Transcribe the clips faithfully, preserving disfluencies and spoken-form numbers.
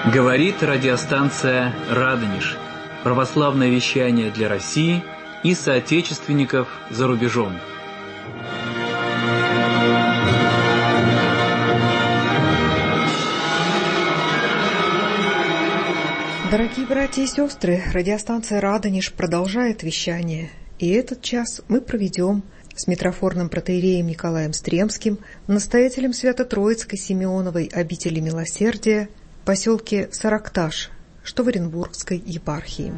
Говорит радиостанция «Радонеж». Православное вещание для России и соотечественников за рубежом. Дорогие братья и сестры, радиостанция «Радонеж» продолжает вещание. И этот час мы проведем с митрофорным протоиереем Николаем Стремским, настоятелем Свято-Троицкой Симеоновой обители милосердия в поселке Саракташ, что в Оренбургской епархии.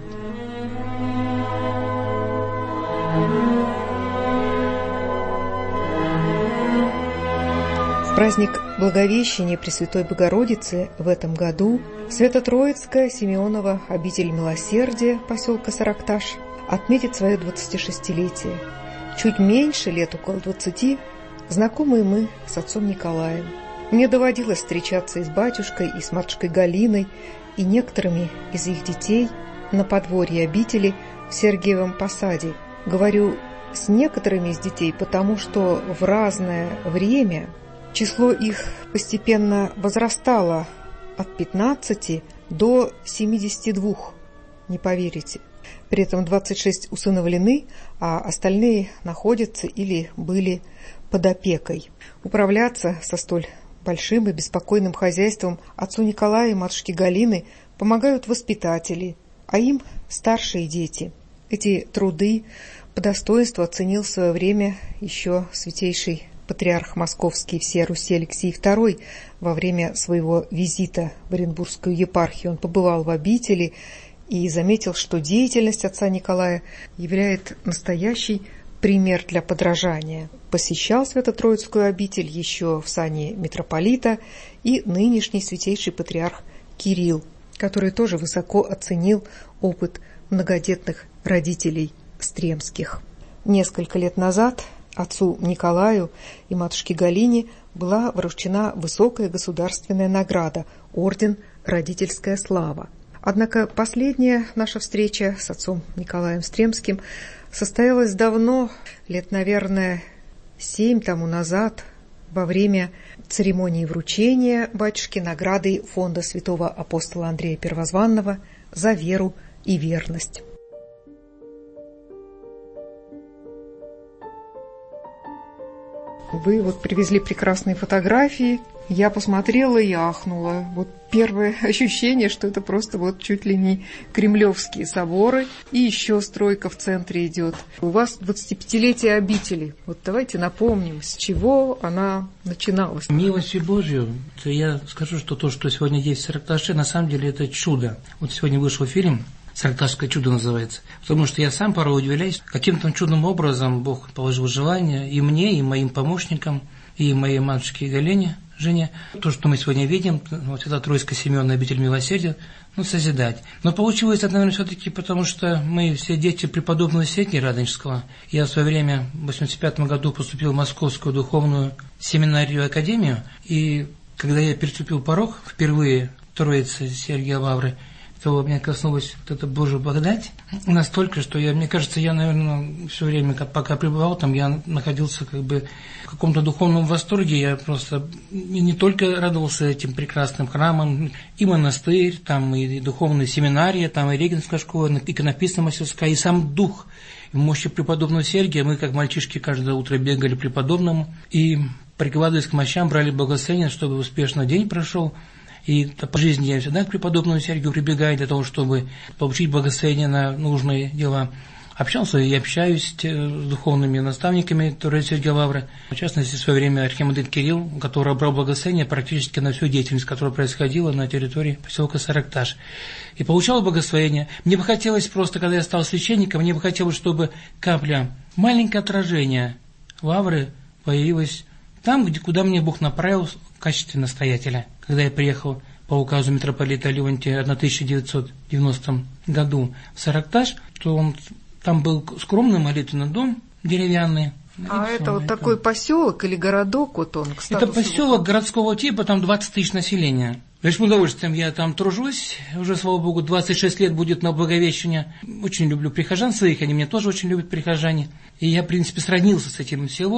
В праздник Благовещения Пресвятой Богородицы в этом году Свято-Троицкая Симеонова обитель милосердия поселка Саракташ отметит свое двадцатишестилетие. Чуть меньше, лет около двадцати, знакомые мы с отцом Николаем. Мне доводилось встречаться и с батюшкой, и с матушкой Галиной, и некоторыми из их детей на подворье обители в Сергиевом Посаде. Говорю с некоторыми из детей, потому что в разное время число их постепенно возрастало от пятнадцати до семидесяти двух, не поверите. При этом двадцать шесть усыновлены, а остальные находятся или были под опекой. Управляться со столь большим и беспокойным хозяйством отцу Николаю и матушке Галины помогают воспитатели, а им старшие дети. Эти труды по достоинству оценил в свое время еще святейший патриарх Московский всей Руси Алексий второй во время своего визита в Оренбургскую епархию. Он побывал в обители и заметил, что деятельность отца Николая является настоящий пример для подражания. Посещал Свято-Троицкую обитель еще в сане митрополита и нынешний святейший патриарх Кирилл, который тоже высоко оценил опыт многодетных родителей Стремских. Несколько лет назад отцу Николаю и матушке Галине была вручена высокая государственная награда – орден «Родительская слава». Однако последняя наша встреча с отцом Николаем Стремским состоялась давно, лет, наверное, семь тому назад, во время церемонии вручения батюшки награды фонда святого апостола Андрея Первозванного за веру и верность. Вы вот привезли прекрасные фотографии. Я посмотрела и ахнула. Вот первое ощущение, что это просто вот чуть ли не кремлевские соборы. И еще стройка в центре идет. У вас двадцатипятилетие обители. Вот давайте напомним, с чего она начиналась. Милостью Божью, то я скажу, что то, что сегодня есть в Саракташе, на самом деле это чудо. Вот сегодня вышел фильм, «Саракташское чудо» называется. Потому что я сам порой удивляюсь, каким-то чудным образом Бог положил желание и мне, и моим помощникам, и моей матушке Галине, Жене, то, что мы сегодня видим, вот это Троицкая Симеоновая обитель милосердия, ну, созидать. Но получилось это, наверное, все-таки потому, что мы все дети преподобного Сергия Радонежского. Я в свое время, в восемьдесят пятом году, поступил в Московскую духовную семинарию академию, и когда я переступил порог впервые в Троице Сергия Лавры, то меня коснулась вот эта Божья благодать настолько, что я, мне кажется, я, наверное, все время, пока пребывал там, я находился как бы в каком-то духовном восторге. Я просто не только радовался этим прекрасным храмам, и монастырь, там, и духовная семинария, там, и Регенская школа, иконописная мастерская, и сам дух в мощи преподобного Сергия. Мы, как мальчишки, каждое утро бегали к преподобному и, прикладываясь к мощам, брали благословение, чтобы успешно день прошел. И по жизни я всегда к преподобному Сергию прибегаю для того, чтобы получить благословение на нужные дела. Общался и общаюсь с духовными наставниками Троицы Сергия Лавры. В частности, в свое время архимандрит Кирилл, который брал благословение практически на всю деятельность, которая происходила на территории поселка Саракташ. И получал благословение. Мне бы хотелось просто, когда я стал священником, мне бы хотелось, чтобы капля, маленькое отражение Лавры появилась там, где, куда мне Бог направил в качестве настоятеля. Когда я приехал по указу митрополита Леонтия в тысяча девятьсот девяностом году в Саракташ, то он, там был скромный молитвенный дом деревянный. А это все, вот это такой поселок или городок, вот он, к это поселок городского типа, там двадцать тысяч населения. С большим удовольствием я там тружусь, уже, слава Богу, двадцать шесть лет будет на Благовещение. Очень люблю прихожан своих, они меня тоже очень любят, прихожане. И я, в принципе, сроднился с этим селом.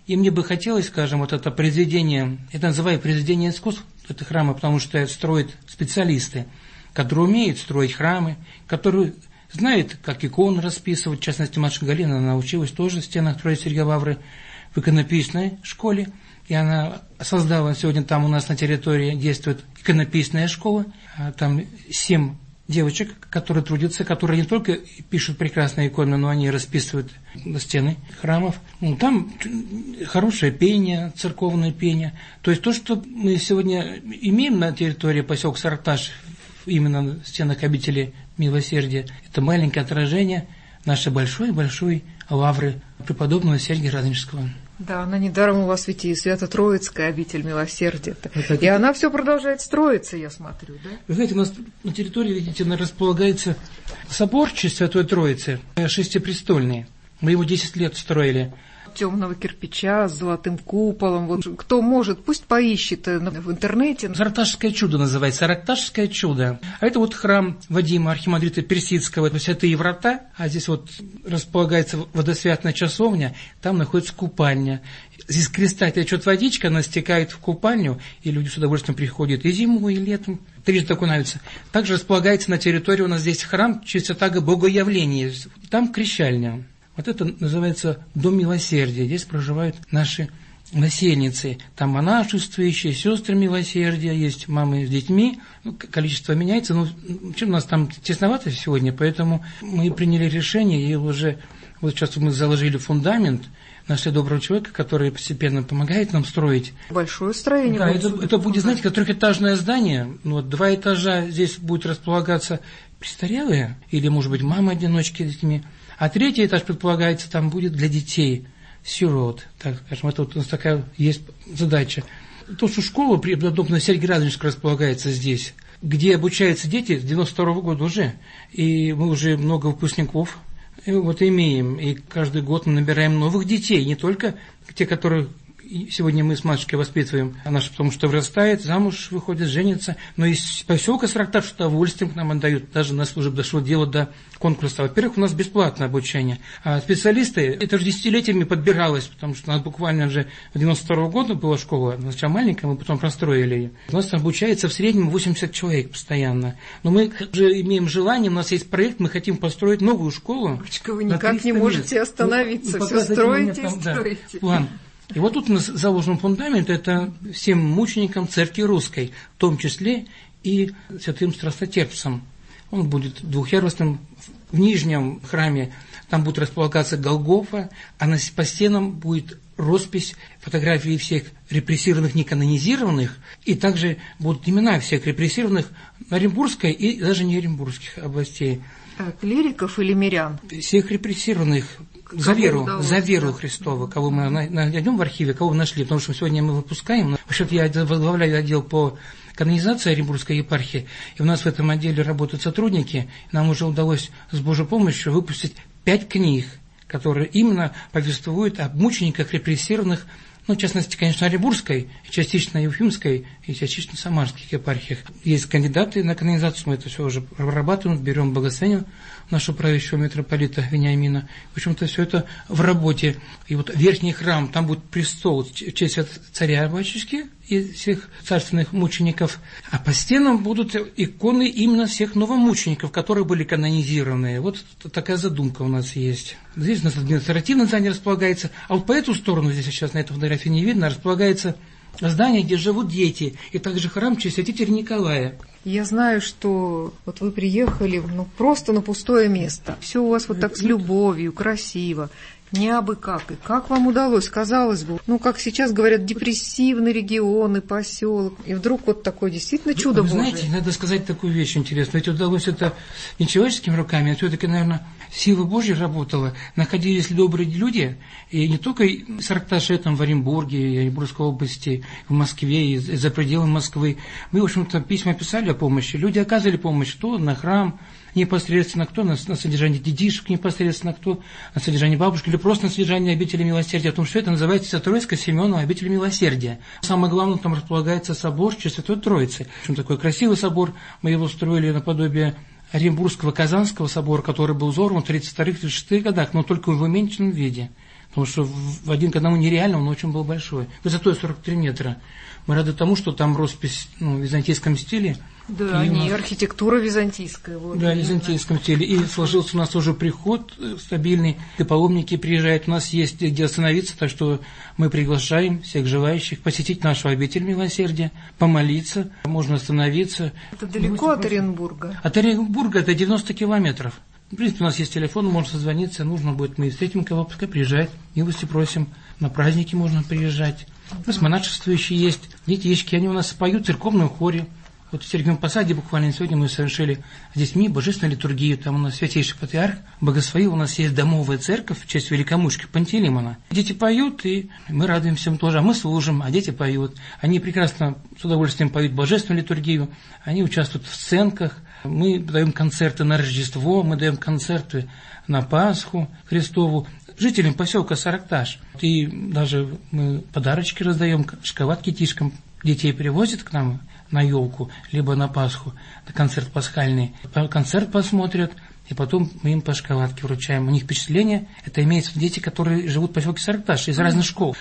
И мне бы хотелось, скажем, вот это произведение, это называю произведение искусств, это храмы, потому что строят специалисты, которые умеют строить храмы, которые знают, как иконы расписывать. В частности, матушка Галина научилась тоже в стенах Троицы Лавры в иконописной школе. И она создала, сегодня там у нас на территории действует иконописная школа. Там семь девочек, которые трудятся, которые не только пишут прекрасные иконы, но они расписывают стены храмов. Там хорошее пение, церковное пение. То есть то, что мы сегодня имеем на территории поселка Саракташ, именно в стенах обители Милосердия, это маленькое отражение нашей большой-большой лавры преподобного Сергия Радонежского. Да, она недаром у вас ведь и Свято-Троицкая обитель Милосердия. Это, и она все продолжает строиться, я смотрю, да? Вы знаете, у нас на территории, видите, располагается собор в честь Святой Троицы, шестипрестольный. Мы его десять лет строили. Темного кирпича с золотым куполом. Вот кто может, пусть поищет в интернете. Саракташское чудо называется. Саракташское чудо. А это вот храм Вадима, архимандрита Персидского, это святые врата. А здесь вот располагается водосвятная часовня. Там находится купальня. Здесь креста течет водичка, она стекает в купальню, и люди с удовольствием приходят и зимой, и летом. Трижды окунаются. Также располагается на территории у нас здесь храм в честь святаго Богоявления. Там крещальня. Вот это называется Дом Милосердия. Здесь проживают наши насельницы. Там монашествующие, сестры Милосердия, есть мамы с детьми. Ну, количество меняется, но у нас там тесновато сегодня, поэтому мы приняли решение, и уже вот сейчас мы заложили фундамент, нашли доброго человека, который постепенно помогает нам строить. Большое строение. Да, это, это будет, знаете, как трехэтажное здание. Вот два этажа здесь будет располагаться престарелые, или, может быть, мамы-одиночки с детьми. А третий этаж, предполагается, там будет для детей, сирот, так скажем. Это вот у нас такая есть задача. То, что школа преподобного Сергия Радонежского располагается здесь, где обучаются дети с девяносто второго года уже, и мы уже много выпускников вот имеем, и каждый год мы набираем новых детей, не только те, которые сегодня мы с матушкой воспитываем, она же потому что вырастает, замуж выходит, женится, но из поселка Саракташ с удовольствием к нам отдают, даже на службе дошло дело до конкурса. Во-первых, у нас бесплатное обучение, а специалисты, это же десятилетиями подбиралось, потому что у нас буквально же в девяносто второго года была школа, сначала маленькая, мы потом простроили ее. У нас обучается в среднем восемьдесят человек постоянно, но мы же имеем желание, у нас есть проект, мы хотим построить новую школу. Мальчика, вы никак не можете мест. остановиться, ну, все строите и строите. Да, план. И вот тут у нас заложен фундамент, это всем мученикам церкви русской, в том числе и святым страстотерпцам. Он будет двухъярусным в нижнем храме, там будет располагаться Голгофа, а на, по стенам будет роспись фотографий всех репрессированных, не канонизированных, и также будут имена всех репрессированных Оренбургской и даже не Оренбургских областей. А, клириков или мирян? Всех репрессированных. За веру, за веру Христову, кого мы найдем в архиве, кого мы нашли, потому что сегодня мы выпускаем. Вообще-то я возглавляю отдел по канонизации Оренбургской епархии, и у нас в этом отделе работают сотрудники. Нам уже удалось с Божьей помощью выпустить пять книг, которые именно повествуют о мучениках репрессированных, ну, в частности, конечно, Оренбургской, частично Ефимской и частично Самарских епархиях. Есть кандидаты на канонизацию, мы это все уже прорабатываем, берем благословение нашего правящего митрополита Вениамина. В общем-то, все это в работе. И вот верхний храм, там будет престол в честь царя-батюшки и всех царственных мучеников. А по стенам будут иконы именно всех новомучеников, которые были канонизированы. Вот такая задумка у нас есть. Здесь у нас административное здание располагается, а вот по эту сторону, здесь сейчас на этой фотографии не видно, располагается здание, где живут дети, и также храм в честь святителя Николая. Я знаю, что вот вы приехали ну, просто на пустое место. Все у вас вот так с любовью, красиво, не абы как. И как вам удалось, казалось бы, ну, как сейчас говорят, депрессивный регион и поселок. И вдруг вот такое действительно чудо Божие. Вы знаете, надо сказать такую вещь интересную. Ведь удалось это не человеческими руками, а все-таки, наверное, сила Божья работала. Находились добрые люди, и не только в Саракташе, там, в Оренбурге, Оренбургской области, в Москве, и за пределами Москвы. Мы, в общем-то, письма писали о помощи. Люди оказывали помощь, кто на храм непосредственно, кто на, на содержание детишек непосредственно, кто на содержание бабушки, или просто на содержание обители Милосердия. О том, что это называется Свято-Троицкая Симеонова обитель Милосердия. Самое главное, там располагается собор в честь Святой Троицы. В общем, такой красивый собор. Мы его строили наподобие Оренбургского Казанского собора, который был взорван в тридцать вторых — тридцать шестых годах, но только в уменьшенном виде. Потому что в один к одному нереально, он очень был большой. Высотой сорок три метра. Мы рады тому, что там роспись ну, в византийском стиле. Да, и, и архитектура византийская. Вот, да, в византийском стиле. И сложился у нас уже приход стабильный. И паломники приезжают. У нас есть где остановиться, так что мы приглашаем всех желающих посетить нашу обитель милосердия, помолиться, можно остановиться. Это далеко от Оренбурга? От Оренбурга это девяносто километров. В принципе, у нас есть телефон, можно созвониться, нужно будет, мы встретим кого, пускай приезжает. Милости просим, на праздники можно приезжать. У нас монашествующие есть, детишки, они у нас поют в церковном хоре. Вот в Сергиевом Посаде буквально сегодня мы совершили с детьми божественную литургию. Там у нас святейший патриарх богословил, у нас есть домовая церковь в честь великомучки Пантелеймона. Дети поют, и мы радуемся им тоже, а мы служим, а дети поют. Они прекрасно с удовольствием поют божественную литургию, они участвуют в сценках. Мы даем концерты на Рождество, мы даем концерты на Пасху Христову жителям поселка Саракташ. И даже мы подарочки раздаем, шоколадки детишкам. Детей привозят к нам на елку, либо на Пасху, на концерт пасхальный. Концерт посмотрят, и потом мы им по шоколадке вручаем. У них впечатление, это имеется в виду дети, которые живут в поселке Саракташ, из разных школ.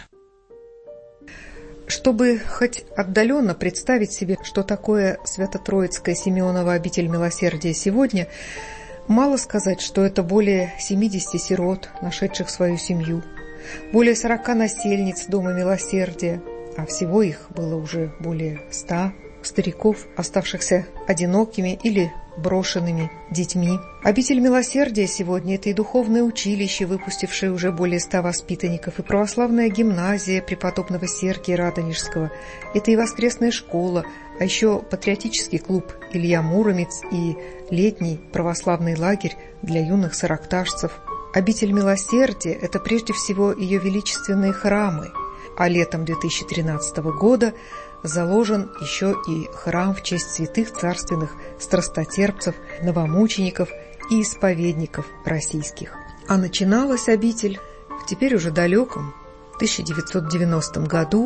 Чтобы хоть отдаленно представить себе, что такое Свято-Троицкая Симеонова обитель милосердия сегодня, мало сказать, что это более семидесяти сирот, нашедших свою семью, более сорока насельниц Дома милосердия, а всего их было уже более ста, стариков, оставшихся одинокими или брошенными детьми. Обитель милосердия сегодня – это и духовное училище, выпустившее уже более ста воспитанников, и православная гимназия преподобного Сергия Радонежского. Это и воскресная школа, а еще патриотический клуб Илья Муромец и летний православный лагерь для юных саракташцев. Обитель милосердия – это прежде всего ее величественные храмы, а летом две тысячи тринадцатого года заложен еще и храм в честь святых царственных страстотерпцев, новомучеников и исповедников российских. А начиналась обитель в теперь уже далеком тысяча девятьсот девяностом году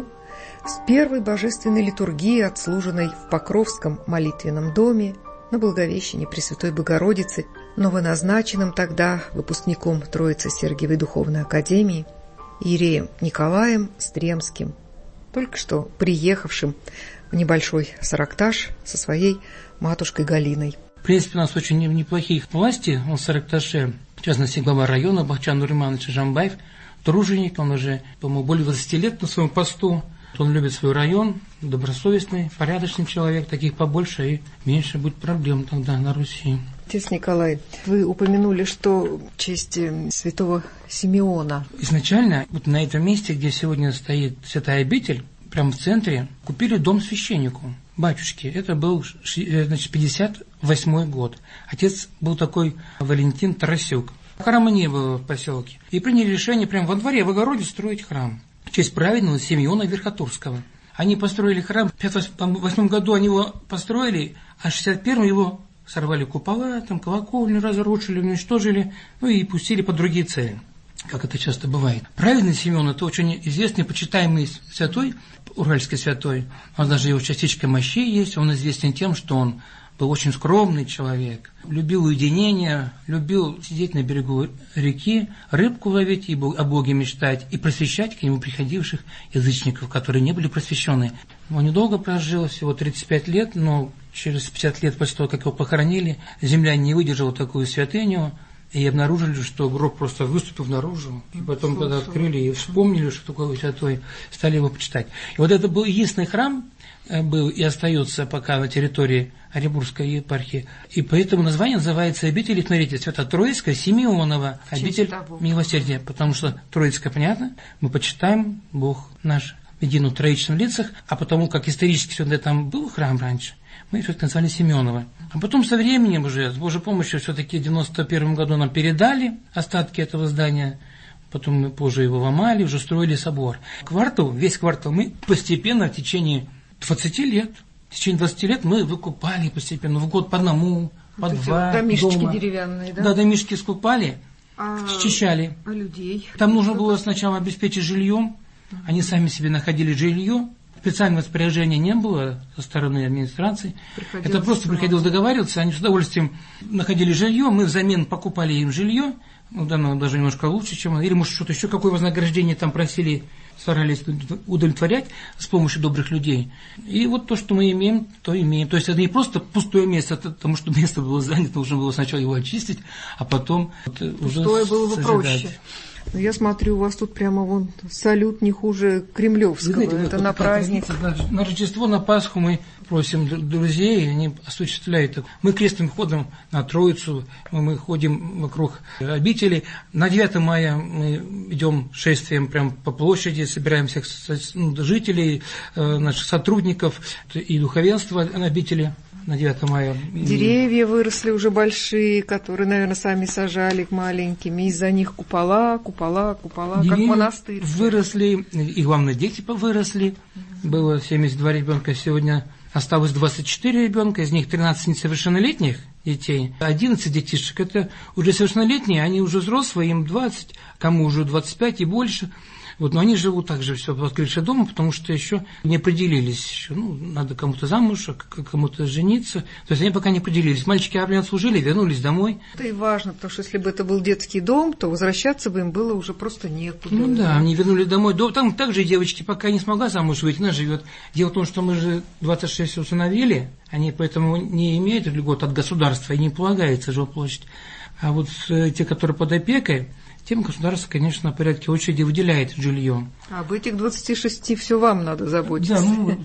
с первой божественной литургии, отслуженной в Покровском молитвенном доме на Благовещение Пресвятой Богородицы, новоназначенным тогда выпускником Троицы Сергиевой Духовной Академии иереем Николаем Стремским, только что приехавшим в небольшой Саракташ со своей матушкой Галиной. В принципе, у нас очень неплохие власти в Саракташе, в частности, глава района Бахчан Нуриманович Жамбаев, труженик, он уже, по-моему, более двадцати лет на своем посту. Он любит свой район, добросовестный, порядочный человек, таких побольше и меньше будет проблем тогда на Руси. Отец Николай, вы упомянули, что в честь святого Симеона. Изначально вот на этом месте, где сегодня стоит святая обитель, прямо в центре, купили дом священнику, батюшке. Это был значит, пятьдесят восьмой год. Отец был такой Валентин Тарасюк. Храма не было в поселке. И приняли решение прямо во дворе, в огороде строить храм в честь праведного Симеона Верхотурского. Они построили храм, в пятьдесят восьмом году они его построили, а в шестьдесят первом его сорвали купола, там колокольню разрушили, уничтожили, ну и пустили по другие цели, как это часто бывает. Праведный Симеон – это очень известный, почитаемый святой, уральский святой. У нас даже его частичка мощей есть, он известен тем, что он был очень скромный человек, любил уединение, любил сидеть на берегу реки, рыбку ловить и о Боге мечтать, и просвещать к нему приходивших язычников, которые не были просвещены. Он недолго прожил, всего тридцать пять лет, но через пятьдесят лет после того, как его похоронили, земля не выдержала такую святыню, и обнаружили, что гроб просто выступил наружу. И потом, когда открыли и вспомнили, что такое святой, стали его почитать. И вот это был единственный храм, был и остается пока на территории Оренбургской епархии. И поэтому название называется обитель, смотрите, Свято-Троицкая Симеонова обитель милосердия. Потому что Троицкая, понятно, мы почитаем Бог наш в едином троичном лицах, а потому как исторически сюда там был храм раньше, мы все-таки назвали Симеонова. А потом со временем уже, с Божьей помощью, все-таки в девяносто первом году нам передали остатки этого здания, потом мы позже его ломали, уже строили собор. Квартал, весь квартал мы постепенно в течение двадцати лет, в течение двадцати лет мы выкупали постепенно, в год по одному, по вот два домишки дома. Деревянные, да? Да, домишки скупали, а, счищали. А людей? Там нужно было сначала обеспечить жильем, они сами себе находили жилье, специального распоряжения не было со стороны администрации. Приходилось Это просто приходилось договариваться. Они с удовольствием находили жилье, мы взамен покупали им жилье. Ну, да, ну, даже немножко лучше, чем... Или, может, что-то еще, какое вознаграждение там просили, старались удовлетворять с помощью добрых людей. И вот то, что мы имеем, то имеем. То есть это не просто пустое место, потому что место было занято, нужно было сначала его очистить, а потом вот уже пустое было бы созидать. проще. Я смотрю, у вас тут прямо вон салют не хуже кремлевского. Знаете, это вот, на вот праздник. На, на Рождество, на Пасху мы просим друзей, они осуществляют это. Мы крестным ходом на Троицу, мы ходим вокруг обители. На девятое мая мы идем шествием прямо по площади, собираем всех жителей, наших сотрудников и духовенства обители. На девятое мая. Деревья выросли уже большие, которые, наверное, сами сажали маленькими. Из-за них купола, купола, купола, Деревья как монастырь. Выросли, и главное, дети выросли. Mm-hmm. Было семьдесят два ребенка, сегодня осталось двадцать четыре ребенка, из них тринадцать несовершеннолетних детей. одиннадцать детишек, это уже совершеннолетние, они уже взрослые, им двадцать, кому уже двадцать пять и больше. Вот, но они живут также все под крышей дома, потому что еще не определились. Еще, ну, надо кому-то замуж, а кому-то жениться. То есть они пока не определились. Мальчики армию отслужили, вернулись домой. Это и важно, потому что если бы это был детский дом, то возвращаться бы им было уже просто некуда. Ну да, они вернулись домой. Там также девочки пока не смогла замуж выйти, она живет. Дело в том, что мы же двадцать шесть усыновили, они поэтому не имеют льгот от государства и не полагается жилплощадь. А вот те, которые под опекой, тем государство, конечно, на порядке очереди выделяет жилье. А об этих двадцати шести все вам надо заботиться. Да, ну,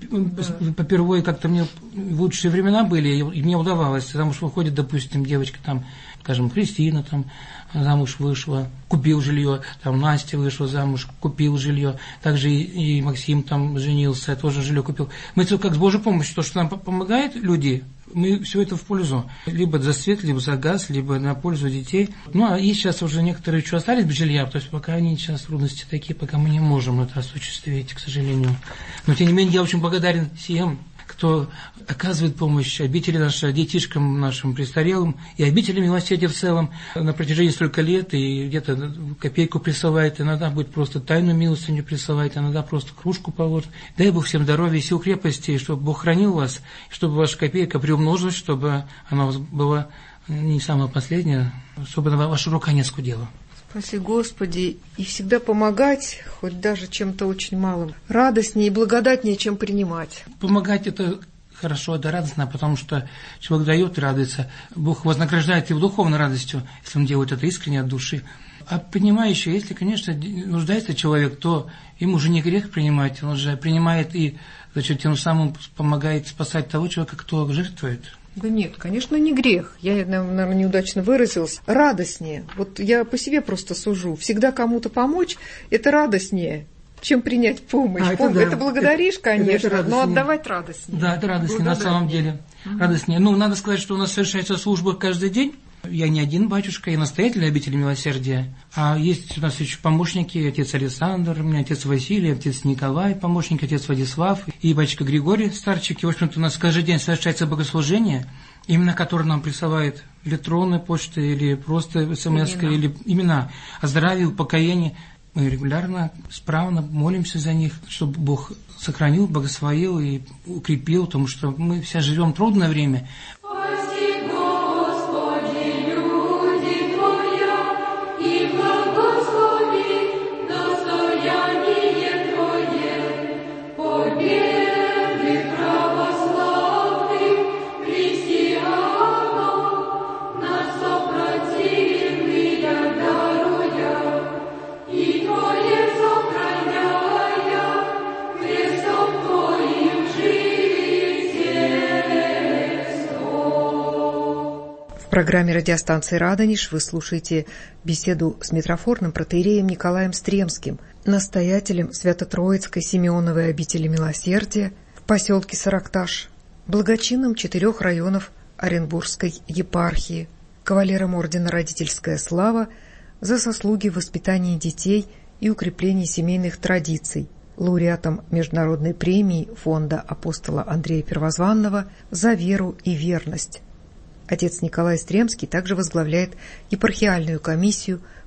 да. Попервые как-то мне в лучшие времена были, и мне удавалось, потому что выходит, допустим, девочка там, скажем, Кристина там замуж вышла, купил жилье, там Настя вышла замуж, купил жилье, также и, и Максим там женился, тоже жилье купил. Мы это как с Божьей помощью, то, что нам помогают люди, мы все это в пользу. Либо за свет, либо за газ, либо на пользу детей. Ну, а и сейчас уже некоторые еще остались без жилья, то есть пока они сейчас трудности такие, пока мы не можем это осуществить, к сожалению. Но, тем не менее, я очень благодарен всем, кто оказывает помощь обители нашим, детишкам нашим престарелым и обители милосердия в целом на протяжении столько лет, и где-то копейку присылает, иногда будет просто тайную милостыню присылать, иногда просто кружку положит. Дай Бог всем здоровья и сил крепости, чтобы Бог хранил вас, чтобы ваша копейка приумножилась, чтобы она была не самая последняя, чтобы ваша рука не скудела. Спаси Господи, и всегда помогать, хоть даже чем-то очень малым, радостнее и благодатнее, чем принимать. Помогать это хорошо, это радостно, потому что человек дает и радуется. Бог вознаграждает его духовной радостью, если он делает это искренне от души. А принимающий, если, конечно, нуждается человек, то ему уже не грех принимать, он уже принимает и, значит, тем самым помогает спасать того человека, кто жертвует. Да нет, конечно, не грех. Я, наверное, неудачно выразилась. Радостнее. Вот я по себе просто сужу. Всегда кому-то помочь – это радостнее, чем принять помощь. А, это, Пом... да. это благодаришь, конечно, это, это но отдавать радостнее. Да, это радостнее на самом деле. Угу. Радостнее. Ну, надо сказать, что у нас совершается служба каждый день. Я не один батюшка, я настоятель обители милосердия. А есть у нас еще помощники, отец Александр, у меня отец Василий, отец Николай, помощник, отец Владислав и батюшка Григорий, старчики. В общем-то, у нас каждый день совершается богослужение, именно которое нам присылает электронная почта или просто смс, или имена о здравии, упокоении. Мы регулярно, справно молимся за них, чтобы Бог сохранил, благословил и укрепил, потому что мы все живем в трудное время. В программе радиостанции «Радонеж» вы слушаете беседу с митрофорным протоиереем Николаем Стремским, настоятелем Свято-Троицкой Симеоновой обители милосердия в поселке Саракташ, благочинным четырех районов Оренбургской епархии, кавалером ордена «Родительская слава» за заслуги в воспитании детей и укреплении семейных традиций, лауреатом международной премии фонда апостола Андрея Первозванного за веру и верность. Отец Николай Стремский также возглавляет епархиальную комиссию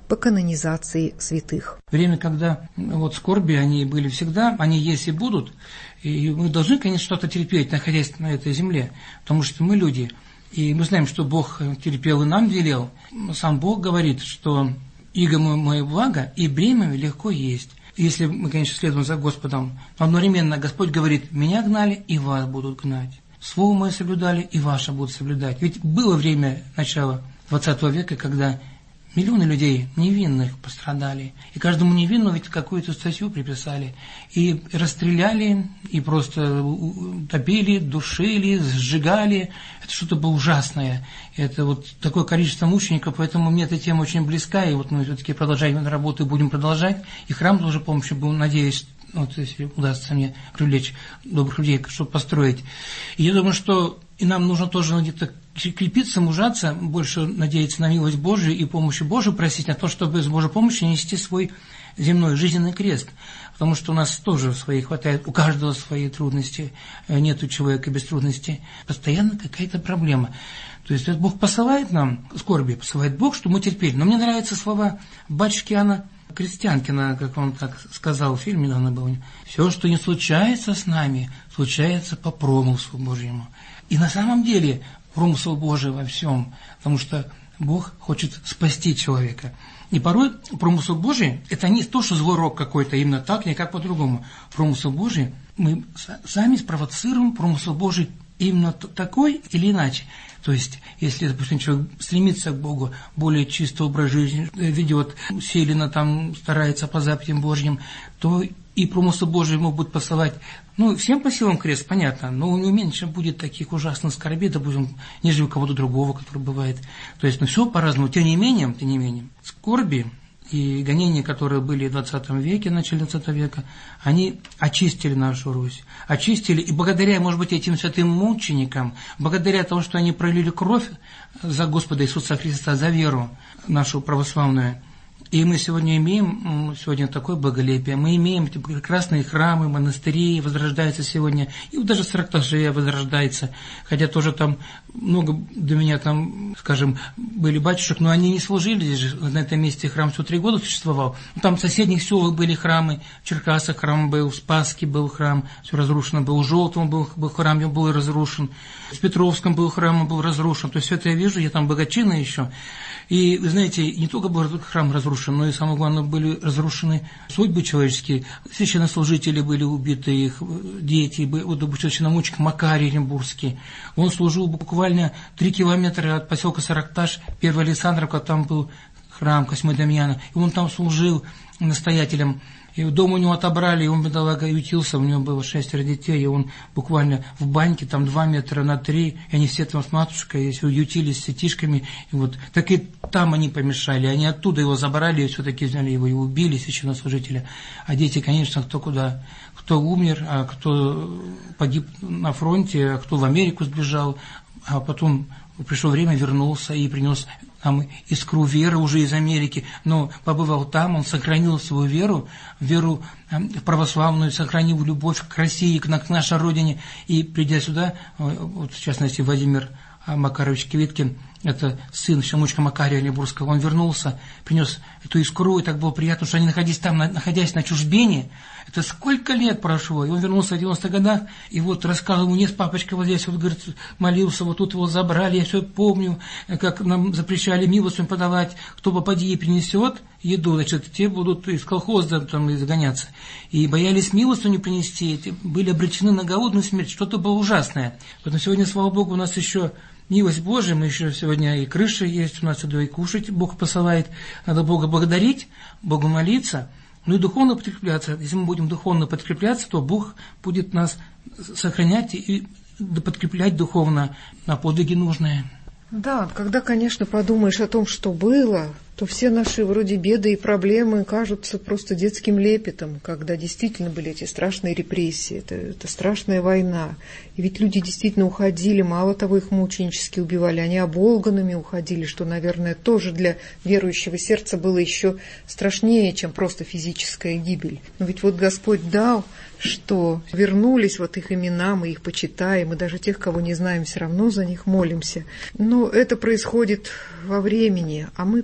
по канонизации святых. Время, когда вот скорби, они были всегда, они есть и будут, и мы должны, конечно, что-то терпеть, находясь на этой земле, потому что мы люди, и мы знаем, что Бог терпел и нам велел. Сам Бог говорит, что иго мое благо, и бремя легко есть. Если мы, конечно, следуем за Господом, но одновременно Господь говорит, меня гнали, и вас будут гнать. Слово мое соблюдали, и ваше будут соблюдать. Ведь было время начала двадцатого века, когда миллионы людей невинных пострадали. И каждому невинному ведь какую-то статью приписали. И расстреляли, и просто топили, душили, сжигали. Это что-то было ужасное. Это вот такое количество мучеников, поэтому мне эта тема очень близка. И вот мы все-таки продолжаем работу и будем продолжать. И храм тоже помощью был, надеюсь, вот если удастся мне привлечь добрых людей, чтобы построить. И я думаю, что и нам нужно тоже где-то крепиться, мужаться, больше надеяться на милость Божию и помощь Божию просить, на то, чтобы с Божьей помощью нести свой земной жизненный крест. Потому что у нас тоже свои хватает, у каждого свои трудности, нету человека без трудностей. Постоянно какая-то проблема. То есть Бог посылает нам скорби, посылает Бог, чтобы мы терпели. Но мне нравятся слова батюшки Иоанна Крестьянкина, как он так сказал в фильме, недавно был. Все, что не случается с нами, случается по промыслу Божьему. И на самом деле промысл Божий во всем, потому что Бог хочет спасти человека. И порой промысл Божий – это не то, что злой рок какой-то, именно так, никак по-другому. Промысл Божий мы сами спровоцируем, промысл Божий именно такой или иначе. То есть, если, допустим, человек стремится к Богу, более чистый образ жизни ведет, усиленно там старается по заповедям Божьим, то и промысл Божий ему будет посылать. Ну, всем по силам крест, понятно, но у него меньше будет таких ужасных скорбей, допустим, нежели у кого-то другого, который бывает. То есть, ну, все по-разному. Тем не менее, тем не менее, скорби и гонения, которые были в двадцатом веке, в начале двадцатого века, они очистили нашу Русь. Очистили, и благодаря, может быть, этим святым мученикам, благодаря тому, что они пролили кровь за Господа Иисуса Христа, за веру нашу православную, и мы сегодня имеем сегодня такое благолепие, мы имеем эти прекрасные храмы, монастыри, возрождается сегодня, и даже Саракташе возрождается, хотя тоже там много до меня там, скажем, были батюшек, но они не служили здесь же, на этом месте храм всего три года существовал, там в соседних селах были храмы, в Черкасах храм был, в Спасске был храм, все разрушено было, в Желтом был, был храм, он был разрушен, в Петровском был храм, он был разрушен, то есть все это я вижу, я там богачина еще. И, вы знаете, не только был храм разрушен, но и, самое главное, были разрушены судьбы человеческие. Священнослужители были убиты, их дети. Вот, допустим, священномученик Макарий Оренбургский. Он служил буквально три километра от поселка Саракташ, Первая Александровка, там был храм Косьмы Дамьяна. И он там служил настоятелем. И дом у него отобрали, и он, бедолага, ютился, у него было шестеро детей, и он буквально в баньке, там два метра на три, и они все там с матушкой, и ютились с детишками, и вот, так и там они помешали, они оттуда его забрали, и все-таки взяли его и убили, священнослужителя, а дети, конечно, кто куда, кто умер, а кто погиб на фронте, а кто в Америку сбежал, а потом пришло время, вернулся и принес там искру веры уже из Америки, но побывал там, он сохранил свою веру, веру православную, сохранил любовь к России, к нашей родине, и придя сюда, вот в частности Владимир Макарович Кивиткин, это сын священномученика Макария Оренбургского, он вернулся, принес эту искру, и так было приятно, что они, находясь там, находясь на чужбине, это сколько лет прошло, и он вернулся в девяностых годах, и вот рассказывал мне с папочкой вот здесь, вот, говорит, молился, вот тут его забрали, я все помню, как нам запрещали милостыню подавать, кто попади и принесет еду, значит, те будут из колхоза там изгоняться, и боялись милостыню принести, были обречены на голодную смерть, что-то было ужасное. Поэтому сегодня, слава Богу, у нас еще милость Божия, мы еще сегодня и крыша есть, у нас сюда и кушать Бог посылает, надо Бога благодарить, Богу молиться, ну и духовно подкрепляться. Если мы будем духовно подкрепляться, то Бог будет нас сохранять и подкреплять духовно на подвиги нужные. Да, когда, конечно, подумаешь о том, что было, то все наши вроде беды и проблемы кажутся просто детским лепетом, когда действительно были эти страшные репрессии, это, это страшная война. И ведь люди действительно уходили, мало того, их мученически убивали, они оболганными уходили, что, наверное, тоже для верующего сердца было еще страшнее, чем просто физическая гибель. Но ведь вот Господь дал, что вернулись вот их имена, мы их почитаем, и даже тех, кого не знаем, все равно за них молимся. Но это происходит во времени, а мы-то живем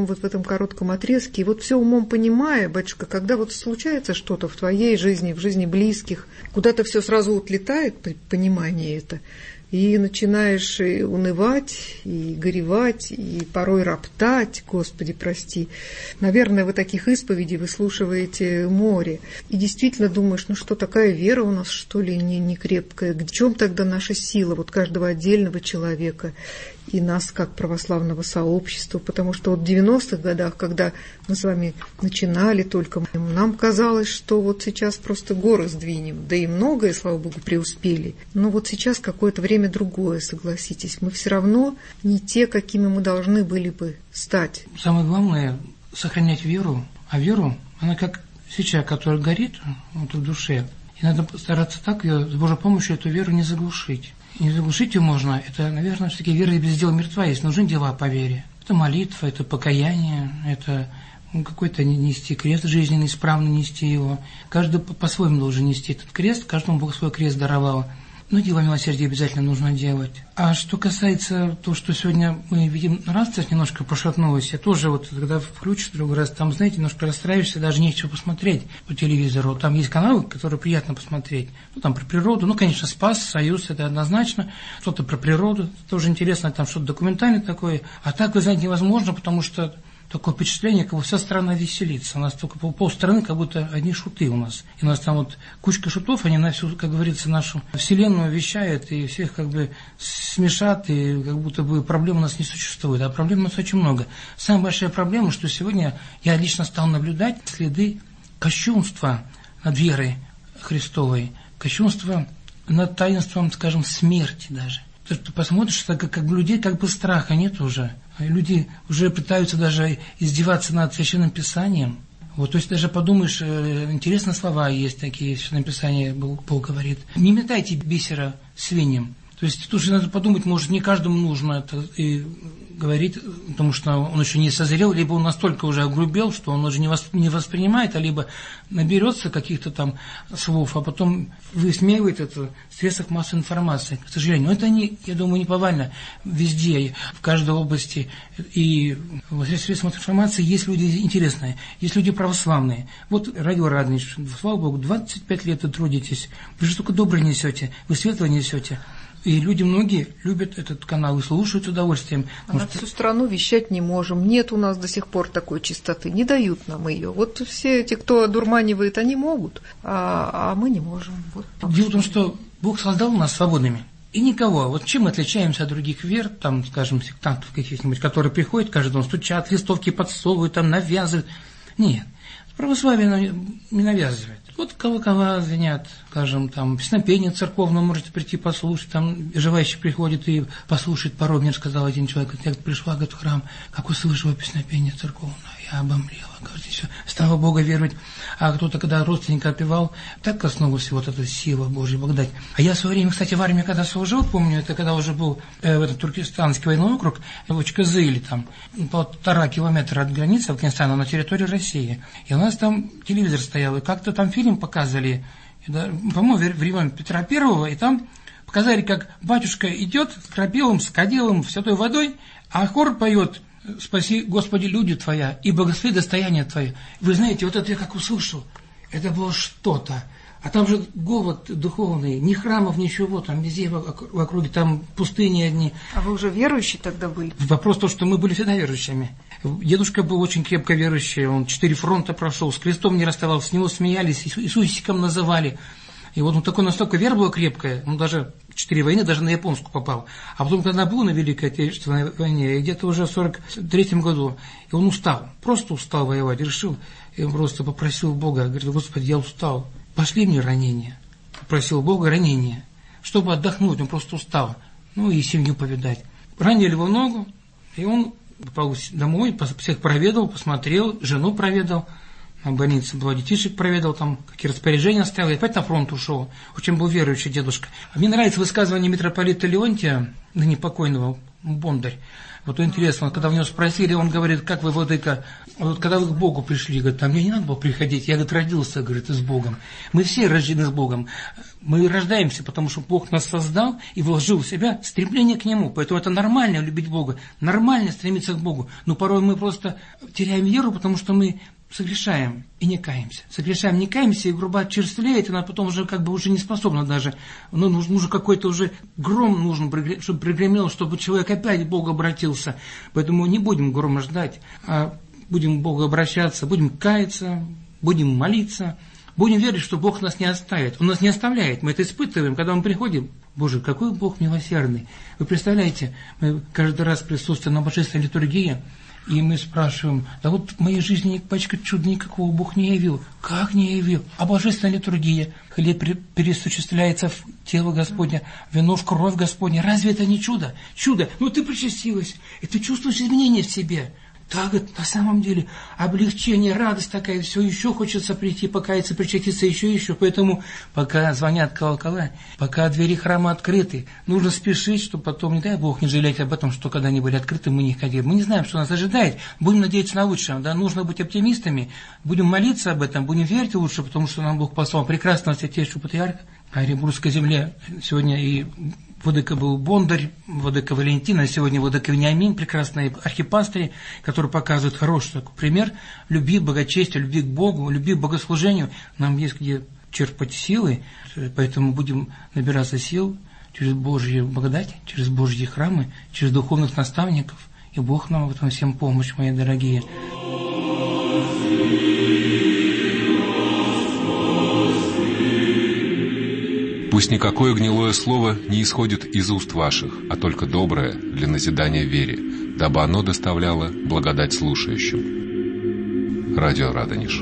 живем вот в этом коротком отрезке, и вот все умом понимая, батюшка, когда вот случается что-то в твоей жизни, в жизни близких, куда-то все сразу утлетает, понимание это, и начинаешь и унывать, и горевать, и порой роптать, Господи, прости. Наверное, вы таких исповедей выслушиваете море. И действительно думаешь, ну что, такая вера у нас, что ли, не, не крепкая? В чем тогда наша сила, вот каждого отдельного человека? И нас, как православного сообщества, потому что вот в девяностых годах, когда мы с вами начинали только, нам казалось, что вот сейчас просто горы сдвинем, да и многое, слава Богу, преуспели. Но вот сейчас какое-то время другое, согласитесь, мы все равно не те, какими мы должны были бы стать. Самое главное – сохранять веру, а веру, она как свеча, которая горит вот в душе, и надо стараться так ее, с Божьей помощью эту веру не заглушить. Не заглушить ее можно, это, наверное, все-таки вера и без дела мертва, есть нужны дела по вере. Это молитва, это покаяние, это ну, какой-то нести крест жизненный, исправно нести его. Каждый по-своему должен нести этот крест, каждому Бог свой крест даровал. Но дело милосердия обязательно нужно делать. А что касается того, что сегодня мы видим, нравственность немножко пошатнулась, я тоже вот, когда включишь другой раз, там, знаете, немножко расстраиваешься, даже нечего посмотреть по телевизору. Там есть каналы, которые приятно посмотреть. Ну, там про природу, ну, конечно, Спас, Союз, это однозначно. Что-то про природу, тоже интересно, там что-то документальное такое. А так, вы знаете, невозможно, потому что такое впечатление, как бы вся страна веселится. У нас только полстраны, как будто одни шуты у нас. И у нас там вот кучка шутов, они на всю, как говорится, нашу вселенную вещают, и всех как бы смешат, и как будто бы проблем у нас не существует. А проблем у нас очень много. Самая большая проблема, что сегодня я лично стал наблюдать следы кощунства над верой Христовой, кощунства над таинством, скажем, смерти даже. Ты посмотришь, как, как бы людей как бы страха нет уже. Люди уже пытаются даже издеваться над Священным Писанием. Вот, то есть даже подумаешь, интересные слова есть такие, в Священном Писании Бог говорит. Не метайте бисера свиньям. То есть тут же надо подумать, может, не каждому нужно это и говорить, потому что он еще не созрел, либо он настолько уже огрубел, что он уже не воспринимает, а либо наберется каких-то там слов, а потом высмеивает это в средствах массовой информации. К сожалению, но это не, я думаю, не повально везде, в каждой области. И в средствах массовой информации есть люди интересные, есть люди православные. Вот радио Радонеж, слава Богу, двадцать пять лет вы трудитесь, вы же только доброе несете, вы светлое несете. И люди многие любят этот канал и слушают с удовольствием. А на всю страну вещать не можем. Нет у нас до сих пор такой чистоты. Не дают нам ее. Вот все эти, кто одурманивает, они могут, а, а мы не можем. Вот, дело в том, что Бог создал нас свободными. И никого. Вот чем мы отличаемся от других вер, там, скажем, сектантов каких-нибудь, которые приходят, каждый дом стучат, листовки подсовывают, там, навязывают. Нет. Православие не навязывает. Вот кого-кого звенят, скажем, там, песнопение церковное, можете прийти послушать, там, желающий приходит и послушает порой. Мне сказал один человек, я пришла, говорит, в храм, как услышала песнопение церковное, я обомлела, говорит, все, стала Бога веровать. А кто-то, когда родственника опевал, так коснулась вот эта сила Божья, благодать. А я в свое время, кстати, в армии, когда служил, помню, это когда уже был э, в этот Туркестанский военный округ, в Чкызыле, там, полтора километра от границы Афганистана на территории России. И у нас там телевизор стоял, и как-то там фильм показывали, да, по-моему, времен Петра Первого, и там показали, как батюшка идет с крапилом, с кадилом, святой водой, а хор поет «Спаси, Господи, люди Твоя, и благослови достояние Твое». Вы знаете, вот это я как услышал, это было что-то. А там же голод духовный, ни храмов, ничего, там везде в округе, там пустыни одни. А вы уже верующие тогда были? Вопрос в том, что мы были всегда верующими. Дедушка был очень крепко верующий, он четыре фронта прошел, с крестом не расставался, с него смеялись, Иисусиком называли. И вот он такой, настолько вера была крепкая, он даже четыре войны, даже на японскую попал. А потом, когда был на Великой Отечественной войне, где-то уже в сорок третьем году, и он устал, просто устал воевать, решил, и он просто попросил Бога, говорит, Господи, я устал, пошли мне ранение. Попросил Бога ранение, чтобы отдохнуть, он просто устал, ну и семью повидать. Ранили его ногу, и он попал домой, всех проведал, посмотрел, жену проведал, в больнице было, детишек проведал, там какие распоряжения оставил, и опять на фронт ушел. Очень был верующий дедушка. Мне нравится высказывание митрополита Леонтия, ныне покойного, Бондарь. Вот интересно, когда у него спросили, он говорит, как вы, владыка, вот когда вы к Богу пришли, говорит, а мне не надо было приходить, я, говорит, родился, говорит, с Богом. Мы все рождены с Богом. Мы рождаемся, потому что Бог нас создал и вложил в себя стремление к Нему. Поэтому это нормально любить Бога, нормально стремиться к Богу. Но порой мы просто теряем веру, потому что мы согрешаем и не каемся. Согрешаем, не каемся, и грубо черствеет, и она потом уже как бы уже не способна даже. Ну, нужен, нужен какой-то уже гром, нужен, чтобы пригремел, чтобы человек опять к Богу обратился. Поэтому не будем грома ждать, а будем к Богу обращаться, будем каяться, будем молиться, будем верить, что Бог нас не оставит. Он нас не оставляет, мы это испытываем, когда мы приходим. Боже, какой Бог милосердный. Вы представляете, мы каждый раз присутствуем на божественной литургии, и мы спрашиваем, да вот в моей жизни пачка чуда никакого Бог не явил. Как не явил? А божественная литургия, хлеб пересуществляется в тело Господня, вино в кровь Господня. Разве это не чудо? Чудо. Ну ты причастилась, и ты чувствуешь изменения в себе. Так, на самом деле, облегчение, радость такая, все еще хочется прийти, покаяться, причаститься еще и еще. Поэтому, пока звонят колокола, пока двери храма открыты, нужно спешить, чтобы потом, не дай Бог, не жалеть об этом, что когда они были открыты, мы не ходили. Мы не знаем, что нас ожидает. Будем надеяться на лучшее. Да? Нужно быть оптимистами, будем молиться об этом, будем верить лучше, потому что нам Бог послал прекрасного святейшего патриарха о Оренбургской земле. Сегодня и владыка был Бондарь, владыка Валентин, а сегодня владыка Вениамин, прекрасные архипастыри, которые показывают хороший такой пример любви к богочестию, любви к Богу, любви к богослужению. Нам есть где черпать силы, поэтому будем набираться сил через Божью благодать, через Божьи храмы, через духовных наставников. И Бог нам в этом всем помощь, мои дорогие. Пусть никакое гнилое слово не исходит из уст ваших, а только доброе для назидания вере, дабы оно доставляло благодать слушающим. Радио Радонеж.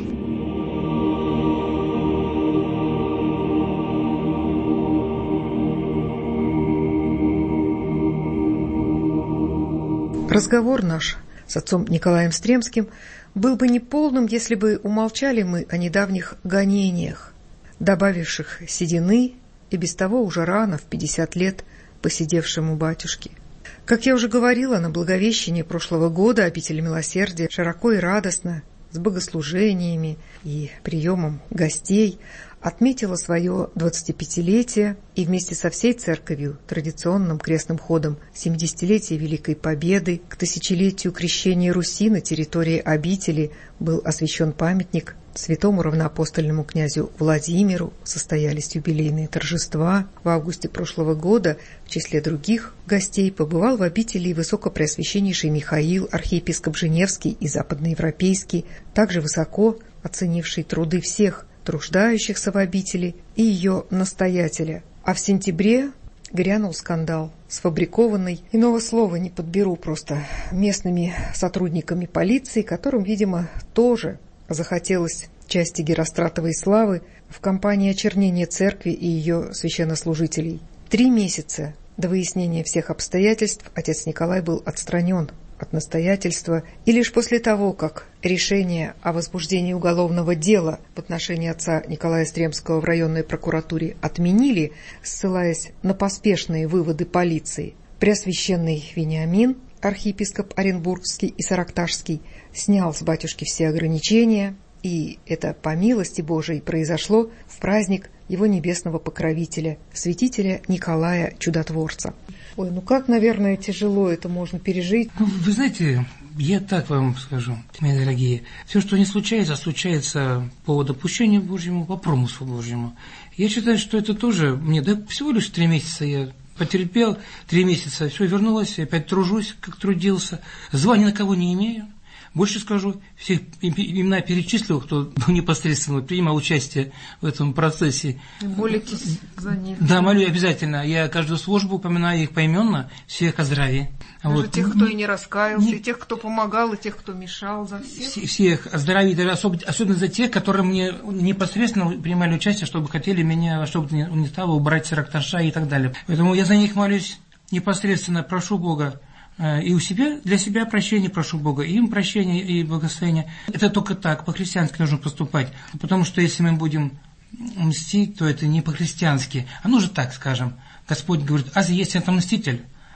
Разговор наш с отцом Николаем Стремским был бы неполным, если бы умолчали мы о недавних гонениях, добавивших седины и без того уже рано, в пятьдесят лет, посидевшему батюшке. Как я уже говорила, на Благовещение прошлого года обитель милосердия широко и радостно, с богослужениями и приемом гостей, отметила свое двадцатипятилетие и вместе со всей церковью традиционным крестным ходом семидесятилетия Великой Победы к тысячелетию крещения Руси на территории обители был освящен памятник святому равноапостольному князю Владимиру, состоялись юбилейные торжества. В августе прошлого года в числе других гостей побывал в обители высокопреосвященнейший Михаил, архиепископ Женевский и западноевропейский, также высоко оценивший труды всех труждающихся в обители и ее настоятеля. А в сентябре грянул скандал, сфабрикованный, иного слова не подберу, просто местными сотрудниками полиции, которым, видимо, тоже захотелось части геростратовой славы в кампании очернения церкви и ее священнослужителей. Три месяца до выяснения всех обстоятельств отец Николай был отстранен от настоятельства, и лишь после того, как решение о возбуждении уголовного дела в отношении отца Николая Стремского в районной прокуратуре отменили, ссылаясь на поспешные выводы полиции, преосвященный Вениамин, архиепископ Оренбургский и Саракташский, снял с батюшки все ограничения, и это по милости Божией произошло в праздник его небесного покровителя, святителя Николая Чудотворца. Ой, ну как, наверное, тяжело это можно пережить. Ну, вы знаете, я так вам скажу, мои дорогие, все, что не случается, случается по допущению Божьему, по промыслу Божьему. Я считаю, что это тоже мне, да, всего лишь три месяца я потерпел, три месяца, все, вернулось, опять тружусь, как трудился, звания на кого не имею. Больше скажу, всех имена перечислил, кто непосредственно принимал участие в этом процессе. Молитесь за них. Да, молю обязательно. Я каждую службу упоминаю их поименно, всех о здравии. Даже вот. Тех, кто и не раскаялся, не... и тех, кто помогал, и тех, кто мешал, за всех. Всех о здравии, особенно, особенно за тех, которые мне непосредственно принимали участие, чтобы хотели меня, чтобы не стало убрать Саракташа и так далее. Поэтому я за них молюсь непосредственно, прошу Бога. И у себя, для себя прощения прошу Бога, и им прощения и благословения. Это только так, по-христиански нужно поступать. Потому что если мы будем мстить, то это не по-христиански. А ну же так, скажем. Господь говорит, а есть это мститель.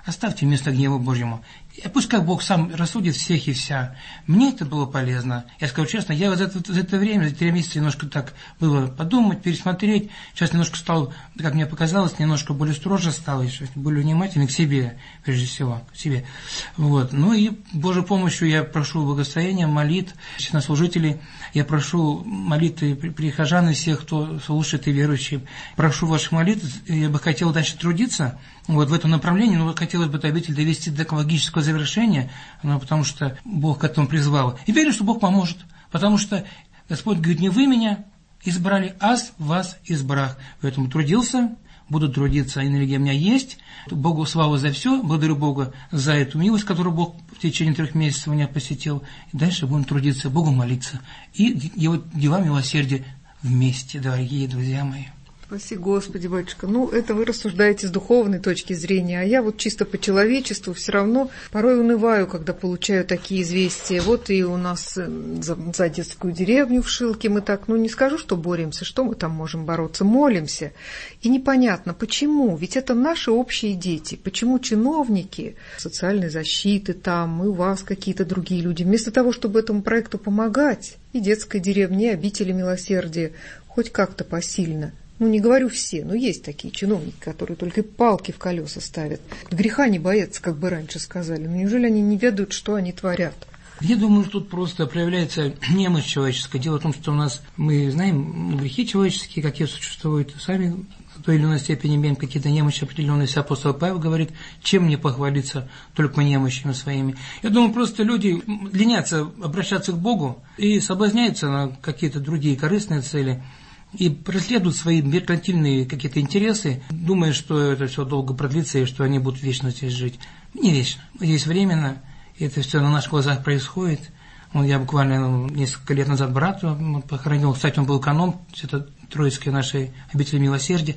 оставьте место гневу Божьему. И пускай Бог сам рассудит всех и вся. Мне это было полезно. Я скажу честно, я за это, за это время, за три месяца немножко так было подумать, пересмотреть. Сейчас немножко стал, как мне показалось, немножко более строже стал, еще более внимательный к себе, прежде всего, к себе. Вот. Ну и Божьей помощью я прошу благословения, молитв, священнослужителей, я прошу молитвы прихожан и всех, кто слушает и верующие. Прошу ваших молитв, я бы хотел дальше трудиться вот в этом направлении, но хотелось бы эту обитель довести до экологического завершения, ну, потому что Бог к этому призвал. И верю, что Бог поможет, потому что Господь говорит, не вы меня избрали, аз вас избрах. Поэтому трудился, буду трудиться, энергия у меня есть. Богу слава за все, благодарю Бога за эту милость, которую Бог в течение трех месяцев меня посетил. И дальше будем трудиться, Богу молиться и делать дела милосердия вместе, дорогие друзья мои. Спаси Господи, батюшка. Ну, это вы рассуждаете с духовной точки зрения, а я вот чисто по человечеству все равно порой унываю, когда получаю такие известия. Вот и у нас за, за детскую деревню в Шилке мы так, ну, не скажу, что боремся, что мы там можем бороться, молимся. И непонятно, почему, ведь это наши общие дети, почему чиновники социальной защиты там, и у вас какие-то другие люди, вместо того, чтобы этому проекту помогать, и детской деревне, и обители милосердия, хоть как-то посильно. Ну, не говорю все, но есть такие чиновники, которые только палки в колеса ставят. Греха не боятся, как бы раньше сказали. Но неужели они не ведают, что они творят? Я думаю, что тут просто проявляется немощь человеческая. Дело в том, что у нас, мы знаем грехи человеческие, какие существуют, сами в той или иной степени имеем какие-то немощи определенные. Апостол Павел говорит, чем мне похвалиться только немощами своими. Я думаю, просто люди ленятся обращаться к Богу и соблазняются на какие-то другие корыстные цели, и преследуют свои меркантильные какие-то интересы, думая, что это все долго продлится и что они будут вечно здесь жить. Не вечно. Здесь временно, и это все на наших глазах происходит. Вот я буквально несколько лет назад брата похоронил. Кстати, он был эконом, это Троицкой нашей обители милосердия.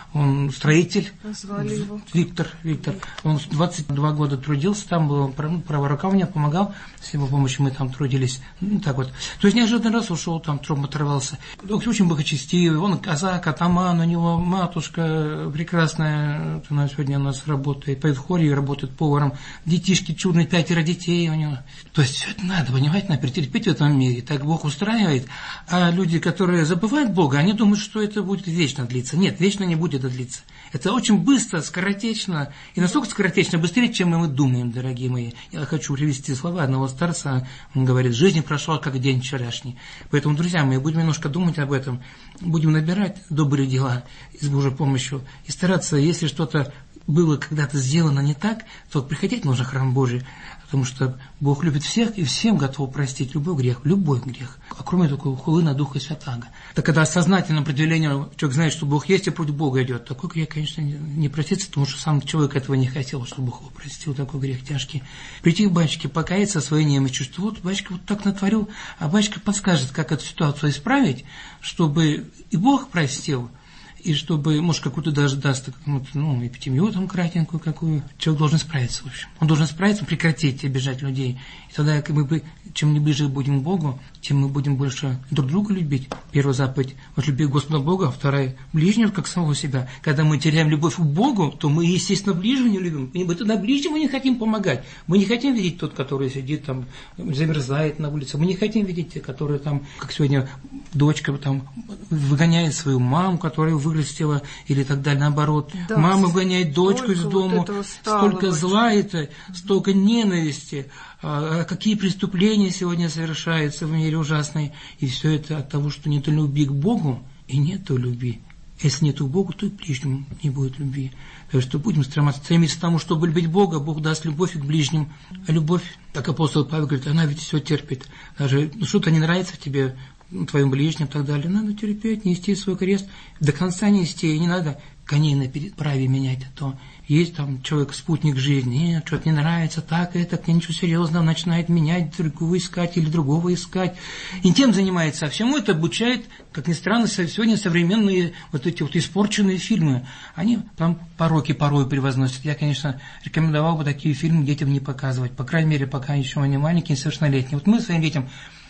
Он строитель, Виктор, Виктор. Он двадцать два года трудился там, был правая рука мне помогал, с его помощью мы там трудились. Ну, так вот. То есть неожиданно раз ушел, там труп оторвался. Очень богочестивый, он казак, атаман, у него матушка прекрасная, она сегодня у нас работает, поет в хоре и работает поваром. Детишки чудные, пятеро детей у него. То есть все это надо, понимаете, надо претерпеть в этом мире. Так Бог устраивает. А люди, которые забывают Бога, они думают, что это будет вечно длиться. Нет, вечно не будет длиться. Это очень быстро, скоротечно, и настолько скоротечно, быстрее, чем мы думаем, дорогие мои. Я хочу привести слова одного старца, он говорит, жизнь прошла, как день вчерашний. Поэтому, друзья мои, будем немножко думать об этом, будем набирать добрые дела с Божьей помощью, и стараться, если что-то было когда-то сделано не так, то приходить нужно в храм Божий, потому что Бог любит всех и всем готов простить любой грех, любой грех, а кроме такого хулы на Духа Святаго. Так когда сознательным определением человек знает, что Бог есть и против Бога идет, такой грех, конечно, не простится, потому что сам человек этого не хотел, чтобы Бог его простил, такой грех тяжкий. Прийти к батюшке, покаяться своей немощью, что вот батюшка вот так натворил, а батюшка подскажет, как эту ситуацию исправить, чтобы и Бог простил, и чтобы, может, какую-то даже даст, ну, эпитемию там кратенькую какую, человек должен справиться, в общем. Он должен справиться, прекратить обижать людей. И тогда, как мы, чем мы ближе будем к Богу, тем мы будем больше друг друга любить. Первая заповедь – возлюби Господа Бога, а вторая – ближнего, как самого себя. Когда мы теряем любовь к Богу, то мы, естественно, ближнего не любим. И мы тогда ближнему не хотим помогать. Мы не хотим видеть тот, который сидит там, замерзает на улице. Мы не хотим видеть те, которые там, как сегодня дочка там выгоняет свою маму, которая вырастила, или так далее, наоборот. Да, мама выгоняет дочку из дома, вот столько зла это, столько ненависти, а, какие преступления сегодня совершаются в мире ужасные. И все это от того, что нет любви к Богу и нету любви. Если нету к Богу, то и к ближнему не будет любви. Так что будем стремиться, стремиться к тому, чтобы любить Бога. Бог даст любовь и к ближним. А любовь, как апостол Павел говорит, она ведь все терпит. Даже ну, что-то не нравится тебе, твоим ближним и так далее. Надо терпеть, нести свой крест, до конца нести, и не надо коней на переправе менять, а то есть там человек спутник жизни, нет, что-то не нравится, так, это, ничего серьезного, начинает менять, другого искать или другого искать. И тем занимается, а всему это обучает, как ни странно, сегодня современные вот эти вот испорченные фильмы, они там пороки порой превозносят. Я, конечно, рекомендовал бы такие фильмы детям не показывать, по крайней мере, пока еще они маленькие, несовершеннолетние. Вот мы своим детям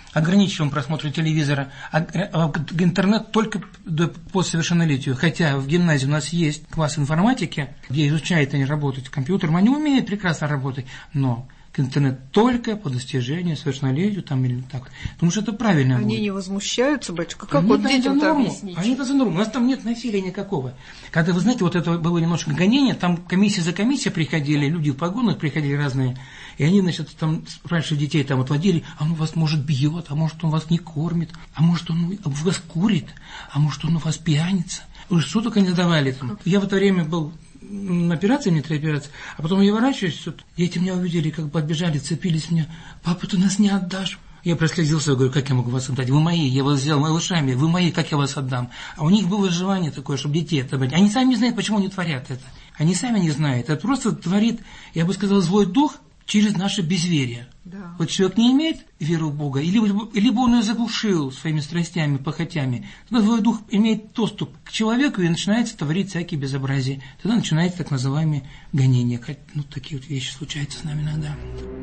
ограничиваем просмотр телевизора, а интернет только по совершеннолетию. Хотя в гимназии у нас есть класс информатики, где изучают они работать компьютером, они умеют прекрасно работать, но интернет только по достижению совершеннолетию там или так. Потому что это правильно Они будет. не возмущаются, батюшка? Как Они вот это детям-то норму. объяснить? Они это за норму. У нас там нет насилия никакого. Когда, вы знаете, вот это было немножко гонение, там комиссия за комиссией приходили, люди в погонах приходили разные, и они, значит, там спрашивали детей, там отводили, а он вас, может, бьет, а может, он вас не кормит, а может, он вас курит, а может, он у вас пьяница. Уже что только не давали там. Я в это время был на операции, мне три операции, а потом я ворачиваюсь, вот, дети меня увидели, как подбежали, цепились мне, папа, ты нас не отдашь. Я прослезился, говорю, как я могу вас отдать? Вы мои, я вас взял малышами, вы мои, как я вас отдам? А у них было желание такое, чтобы детей отобрать. Они сами не знают, почему они творят это. Они сами не знают. Это просто творит, я бы сказал, злой дух через наше безверие. Да. Вот человек не имеет веры в Бога, либо, либо он ее заглушил своими страстями, похотями, тогда злой дух имеет доступ к человеку и начинается творить всякие безобразия. Тогда начинается так называемые гонения. Ну, такие вот вещи случаются с нами иногда.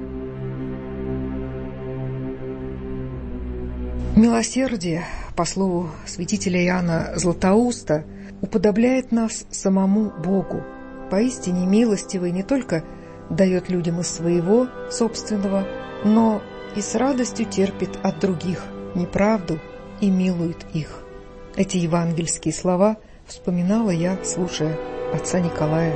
Милосердие, по слову святителя Иоанна Златоуста, уподобляет нас самому Богу. Поистине милостивый не только дает людям из своего собственного, но и с радостью терпит от других неправду и милует их. Эти евангельские слова вспоминала я, слушая отца Николая.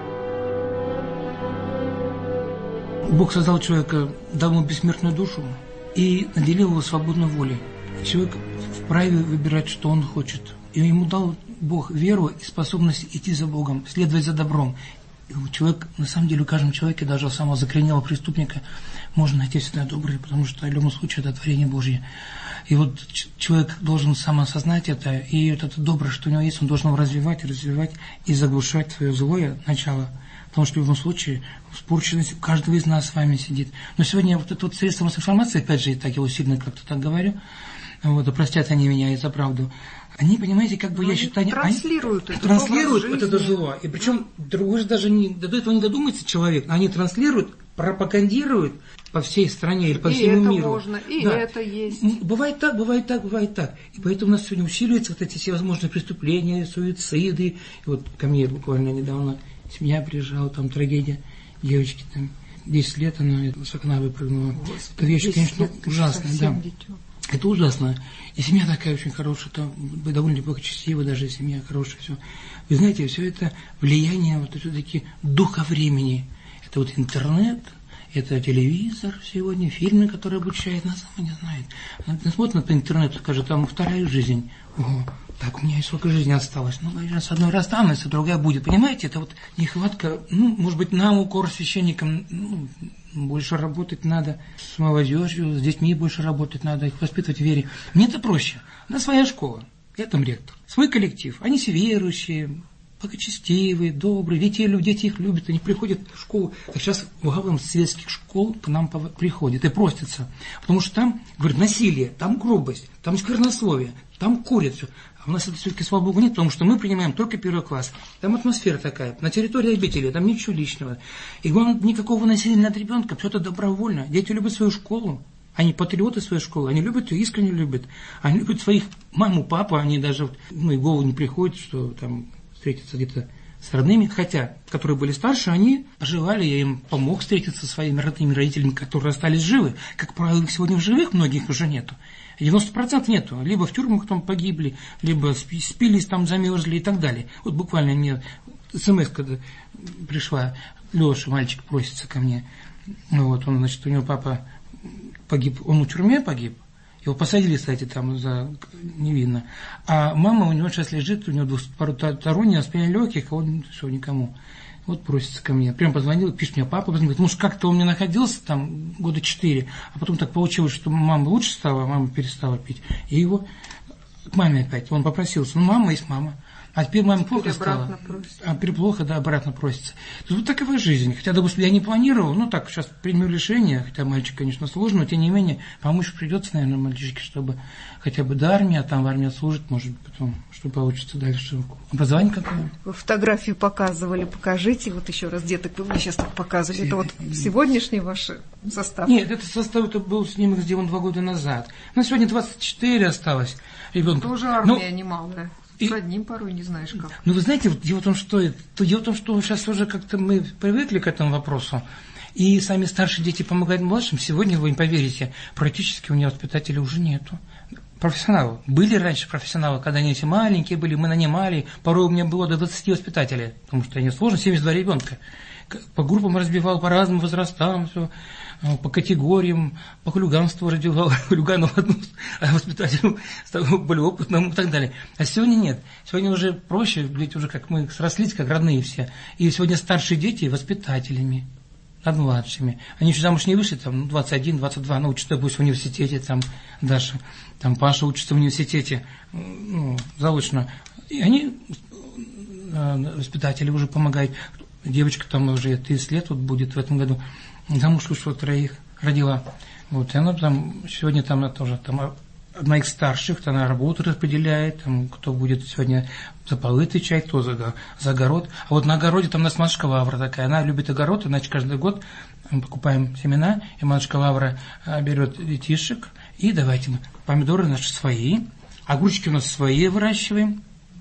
Бог создал человека, дал ему бессмертную душу и наделил его свободной волей. Человек вправе выбирать, что он хочет. И ему дал Бог веру и способность идти за Богом, следовать за добром. И человек, на самом деле, у каждого человека, даже у самого закоренелого преступника, можно найти всегда доброе, потому что в любом случае это творение Божье. И вот человек должен сам осознать это, и вот это доброе, что у него есть, он должен его развивать и развивать, и заглушать свое злое начало. Потому что в любом случае испорченность каждого из нас с вами сидит. Но сегодня вот это вот средство массовой информации, опять же, и так его сильно как-то так говорю, вот, и простят они меня и за правду, они, понимаете, как бы, Но я считаю... транслируют они, это. Транслируют вот это зло. И причем, другой же даже не, до этого не додумается человек, они транслируют, пропагандируют по всей стране или по и всему это миру. Можно, и да. это есть. Бывает так, бывает так, бывает так. И поэтому у нас сегодня усиливаются вот эти всевозможные преступления, суициды. И вот ко мне буквально недавно семья приезжала, там трагедия девочки, там десять лет она с окна выпрыгнула. Господи, это вещь, конечно, ужасная, да. Дитё. Это ужасно. И семья такая очень хорошая, там довольно благочестивая, даже семья хорошая, все. Вы знаете, все это влияние вот все-таки духа времени. Это вот интернет, это телевизор сегодня, фильмы, которые обучают, нас сама не знает. Она смотрит по интернету, скажет, там вторая жизнь. Ого, так, у меня и сколько жизни осталось. Ну, наверное, с одной расстанусь, а другая будет. Понимаете, это вот нехватка, ну, может быть, нам, укор священникам, ну, больше работать надо с молодежью, с детьми больше работать надо, их воспитывать в вере. Мне это проще. У нас своя школа, я там ректор, свой коллектив. Они все верующие, благочестивые, добрые, дети, дети их любят, они приходят в школу. Так сейчас в главном светских школ к нам приходят и простятся. Потому что там, говорят, насилие, там грубость, там сквернословие, там курят все. А у нас это все-таки, слава Богу, нет, потому что мы принимаем только первый класс. Там атмосфера такая, на территории обители, там ничего личного. И главное, никакого насилия над ребенком, все это добровольно. Дети любят свою школу, они патриоты своей школы, они любят ее, искренне любят. Они любят своих маму, папу, они даже, ну, и в голову не приходит, что там встретиться где-то с родными, хотя, которые были старше, они желали, я им помог встретиться со своими родными родителями, которые остались живы. Как правило, их сегодня в живых многих уже нету. девяносто процентов нету. Либо в тюрьмах там погибли, либо спились, там замерзли и так далее. Вот буквально мне смс, когда пришла, Леша, мальчик, просится ко мне. Вот, он, значит, у него папа погиб, он в тюрьме погиб. Его посадили, кстати, там за невинно. А мама у него сейчас лежит, у него двусторонняя спина легких, а он все, никому. Вот просится ко мне. Прям позвонил, пишет мне папа, говорит, может, как-то он мне находился там года четыре, а потом так получилось, что мама лучше стала, а мама перестала пить. И его к маме опять, он попросился, ну, мама есть мама. А теперь маме плохо стало. А теперь плохо, да, обратно просится. Тут вот такова жизнь. Хотя, допустим, я не планировал, ну так, сейчас приму решение, хотя мальчик, конечно, сложный, но тем не менее, помочь придется, наверное, мальчишке, чтобы хотя бы до армии, а там в армии служит, может быть, потом, что получится дальше. Образование какое? Вы фотографию показывали, покажите, вот еще раз, деток, вы мне сейчас так показывали. Это вот сегодняшний ваш состав? Нет, это состав, это был снимок сделан два года назад. У нас сегодня двадцать четыре осталось ребенка. Тоже армия ну, немалая. С одним порой не знаешь как. Ну, вы знаете, вот дело в том, что, дело в том, что сейчас уже как-то мы привыкли к этому вопросу, и сами старшие дети помогают младшим. Сегодня, вы не поверите, практически у меня воспитателей уже нету. Профессионалы. Были раньше профессионалы, когда они эти маленькие были, мы нанимали. Порой у меня было до двадцати воспитателей, потому что они сложно, семьдесят два ребенка. По группам разбивал, по разным возрастам, все, по категориям, по хулиганству разбивал, хулиганов одну, а воспитателю более опытному и так далее. А сегодня нет. Сегодня уже проще, ведь уже как мы срослись, как родные все. И сегодня старшие дети воспитателями над младшими. Они еще замуж не вышли, там, двадцать один, двадцать два, ну, учатся, пусть в университете, там, Даша, там, Паша учится в университете, ну, заочно. И они, воспитатели, уже помогают. Девочка там уже тридцать лет вот будет в этом году, замуж вышла, троих родила. Вот, и она там, сегодня там она тоже, там, одна из старших, она работу распределяет, там, кто будет сегодня за полы отвечать, кто за, за огород. А вот на огороде там у нас матушка Лавра такая, она любит огород, иначе каждый год мы покупаем семена, и матушка Лавра берет детишек, и давайте мы, помидоры наши свои, огурчики у нас свои выращиваем.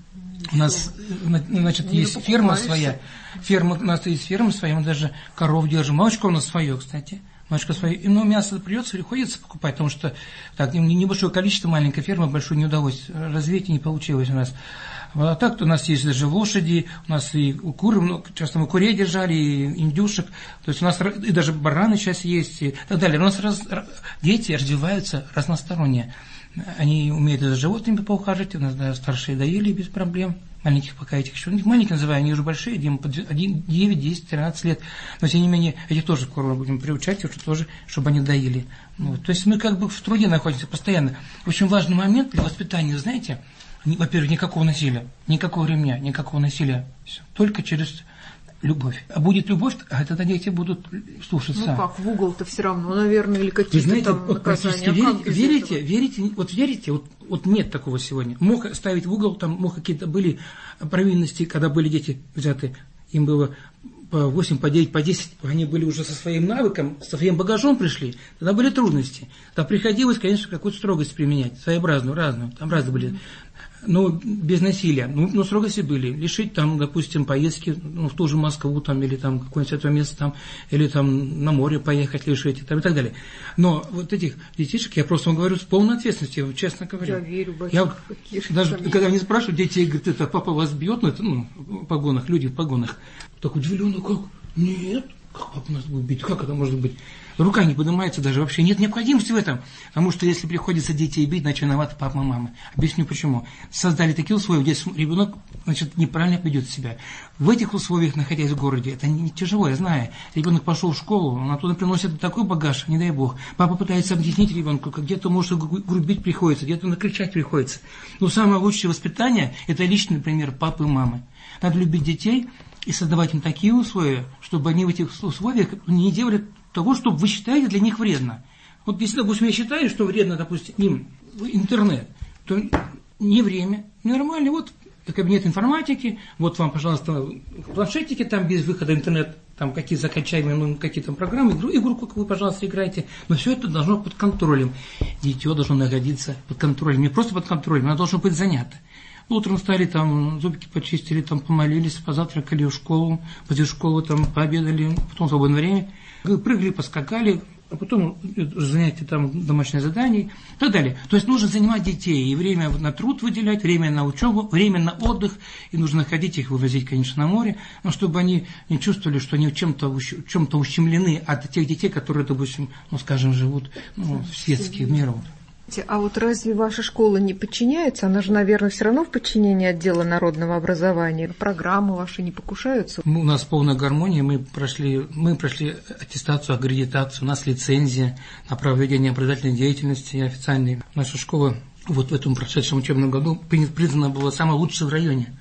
У нас, значит, не есть ферма своя. Ферма, у нас есть ферма своя, мы даже коров держим. Молочко у нас свое, кстати. Молочко свое. И, ну, мясо придется, приходится покупать, потому что так, небольшое количество, маленькая ферма, большую не удалось развить, и не получилось у нас. А так у нас есть даже лошади, у нас и куры, ну, часто мы курей держали, и индюшек, то есть у нас и даже бараны сейчас есть, и так далее. У нас раз, дети развиваются разносторонне. Они умеют за животными поухаживать, у нас да, старшие доили без проблем, маленьких пока этих еще, маленькие называю, они уже большие, девять, десять, тринадцать лет, но тем не менее, этих тоже скоро будем приучать, что тоже, чтобы они доили. Вот. То есть мы как бы в труде находимся постоянно. Очень важный момент для воспитания, знаете, во-первых, никакого насилия, никакого ремня, никакого насилия, все, только через любовь. А будет любовь, а тогда дети будут слушаться. Ну как, в угол-то все равно, наверное, или какие-то знаете, там вот, наказания. Верите, верите, верите, вот верите, вот, вот нет такого сегодня. Мог ставить в угол, там мог какие-то были провинности, когда были дети взяты, им было по восемь, по девять, по десять, они были уже со своим навыком, со своим багажом пришли, тогда были трудности. Тогда приходилось, конечно, какую-то строгость применять, своеобразную, разную, там разные были. Но без насилия. Ну, но строгости были. Лишить там, допустим, поездки ну, в ту же Москву там, или там какое-нибудь это место там, или там на море поехать, лишить там, и так далее. Но вот этих детишек, я просто вам говорю с полной ответственностью, честно говоря. Я верю, батюшка, я вот, даже сами. Когда они спрашивают, дети говорят, это папа вас бьет, ну это ну, в погонах, люди в погонах. Так удивленно, как? Нет, как папа нас будет бить? Как это может быть? Рука не поднимается даже вообще. Нет необходимости в этом. Потому что если приходится детей бить, значит виноваты папа и мама. Объясню почему. Создали такие условия, где ребенок значит, неправильно ведет себя. В этих условиях, находясь в городе, это не тяжело, я знаю. Ребенок пошел в школу, он оттуда приносит такой багаж, не дай бог. Папа пытается объяснить ребенку, где-то может грубить приходится, где-то накричать приходится. Но самое лучшее воспитание – это личный пример папы и мамы. Надо любить детей и создавать им такие условия, чтобы они в этих условиях не делали того, что вы считаете для них вредно. Вот если, допустим, я считаю, что вредно, допустим, им интернет, то не время, нормально, вот кабинет информатики, вот вам, пожалуйста, планшетики там без выхода в интернет, там какие закачаемые, ну, какие там программы, игру, игру, как вы, пожалуйста, играете, но все это должно быть под контролем. Дитё должно находиться под контролем, не просто под контролем, оно должно быть занято. Утром встали, там, зубки почистили, там, помолились, позавтракали в школу, после школы там пообедали, потом свободное время, прыгали, поскакали, а потом занятия там, домашнее задание и так далее. То есть нужно занимать детей, и время на труд выделять, время на учебу, время на отдых, и нужно находить их, вывозить, конечно, на море, но чтобы они не чувствовали, что они чем-то, чем-то ущемлены от тех детей, которые, допустим, ну, скажем, живут ну, в светских мирах. А вот разве ваша школа не подчиняется? Она же, наверное, все равно в подчинении отдела народного образования. Программы ваши не покушаются? У нас полная гармония. Мы прошли, мы прошли аттестацию, аккредитацию. У нас лицензия на проведение образовательной деятельности официальной. Наша школа вот в этом прошедшем учебном году признана была самой лучшей в районе.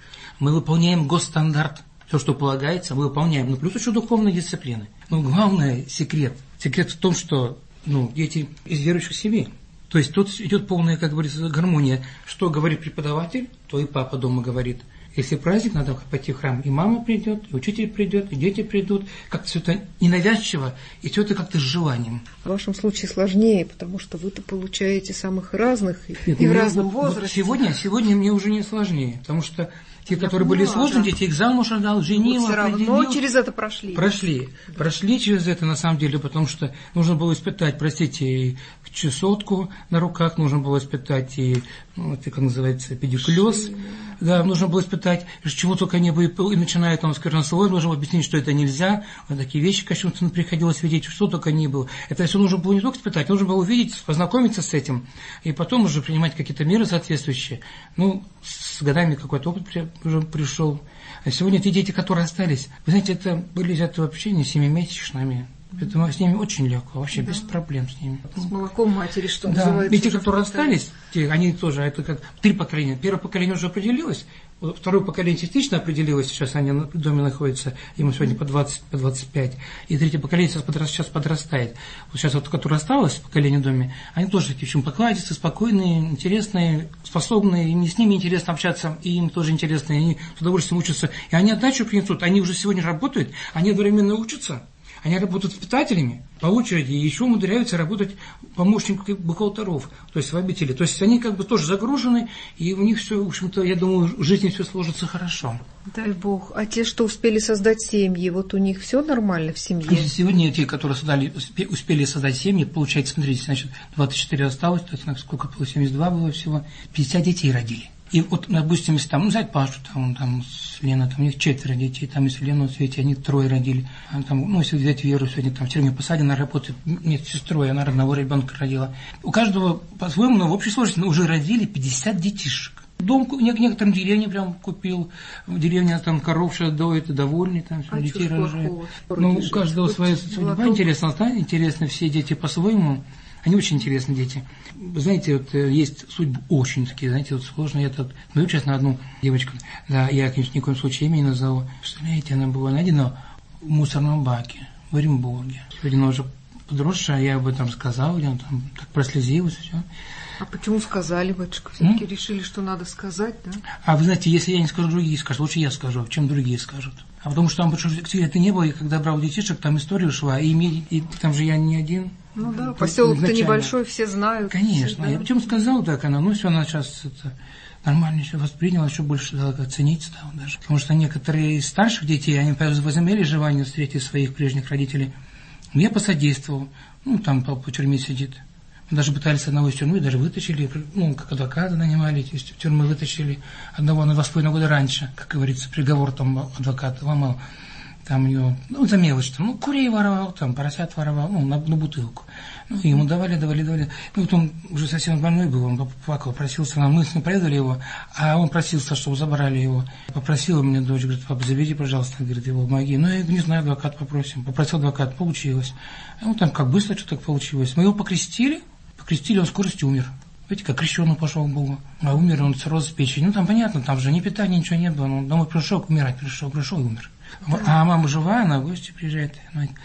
мы выполняем госстандарт. Все, что полагается, мы выполняем. Ну, плюс еще духовные дисциплины. Но главный секрет. Секрет в том, что ну, дети из верующих семей. То есть тут идет полная, как говорится, гармония. Что говорит преподаватель, то и папа дома говорит. Если праздник, надо пойти в храм. И мама придет, и учитель придет, и дети придут. Как-то все это ненавязчиво, и все это как-то с желанием. В вашем случае сложнее, потому что вы-то получаете самых разных и, Нет, и в мне разном вот, возрасте. Вот сегодня, сегодня мне уже не сложнее, потому что те, Я которые поняла, были сложные, да. дети их замуж отдал, женил, Все определил. равно через это прошли. Прошли. Да. Прошли через это, на самом деле, потому что нужно было испытать, простите, и чесотку на руках, нужно было испытать и, ну, это, как называется, педикулез. Да, нужно было испытать, чего только не было, и начиная там сквернословие, нужно было объяснить, что это нельзя, вот такие вещи кощунственные приходилось видеть, что только не было. Это все нужно было не только испытать, нужно было увидеть, познакомиться с этим, и потом уже принимать какие-то меры соответствующие. Ну, с годами какой-то опыт уже пришел. А сегодня те дети, которые остались, вы знаете, это были это вообще не семимесячными. Это с ними очень легко, вообще да. без проблем с ними. С молоком матери, что да. называется. И те, которые остались, те, они тоже, это как три поколения. Первое поколение уже определилось, второе поколение частично определилось, сейчас они в доме находятся, ему сегодня по двадцать, по двадцать пять. И третье поколение сейчас, подра, сейчас подрастает. Вот сейчас вот, которое осталось, поколение в доме, они тоже такие очень покладистые, спокойные, интересные, способные, им с ними интересно общаться, и им тоже интересно, и они с удовольствием учатся. И они отдачу принесут, они уже сегодня работают, они одновременно учатся. Они работают воспитателями по очереди и еще умудряются работать помощниками бухгалтеров, то есть в обители. То есть они как бы тоже загружены, и у них все, в общем-то, я думаю, в жизни все сложится хорошо. Дай Бог. А те, что успели создать семьи, вот у них все нормально в семье? Сегодня те, которые создали, успели создать семьи, получается, смотрите, значит, двадцать четыре осталось, то есть сколько было, семьдесят два было всего, пятьдесят детей родили. И вот, допустим, если там, ну, взять Пашу, там, там, с Леной, там, у них четверо детей, там, если Лену в Свете, они трое родили. А, там, ну, если взять Веру, сегодня там в тюрьме посадили, она работает, нет, с сестрой, она одного ребенка родила. У каждого по-своему, но в общей сложности уже родили пятьдесят детишек. Дом некоторым деревне прям купил, в деревне там коров сейчас доит, довольны, там, а детей рожают. Ну, у каждого своя судьба интересна, да, интересны все дети по-своему. Они очень интересные дети. Вы знаете, вот есть судьбы очень такие, знаете, вот сложные. Я тут говорю сейчас на одну девочку, да, я, конечно, ни в коем случае имя не назову. Представляете, она была найдена в мусорном баке в Оренбурге. Сегодня она уже подросшая, я об этом сказал, я там так прослезилась, все. А почему сказали, батюшка? Все-таки М? решили, что надо сказать, да? А вы знаете, если я не скажу, другие скажут. Лучше я скажу, чем другие скажут. А потому что там большой это не было, и когда брал детишек, там история шла, и, и, и там же я не один. Ну да, поселок-то небольшой, все знают. Конечно. Все, да. Я почему сказал так, она, ну все, она сейчас это, нормально еще восприняла, еще больше ценить стала даже. Потому что некоторые из старших детей, они возымели желание встретить своих прежних родителей. Я посодействовал, ну там по, по тюрьме сидит. Даже пытались одного из тюрьмы, даже вытащили, ну, как адвоката нанимали, из тюрьмы вытащили одного на два с половиной года раньше, как говорится, приговор там адвокат ломал, там ее, ну, за мелочь, там, ну, курей воровал, там, поросят воровал, ну, на, на бутылку. Ну, и ему давали, давали, давали. Ну, вот он уже совсем больной был, он плакал, просился, мы с ним проведали его, а он просился, чтобы забрали его. Попросила мне дочь, говорит, папа, забери, пожалуйста, говорит, его помоги. Ну, я не знаю, адвокат попросим. Попросил адвокат, получилось. Ну, там как быстро что-то получилось. Мы его покрестили, Покрестили, он в скорости умер. Видите, как крещеный пошел к Богу. А умер он цирроз печени. Ну, там понятно, там же ни питания, ничего не было. Он домой пришел, умирать пришел, пришел и умер. Да. А мама жива, она в гости приезжает.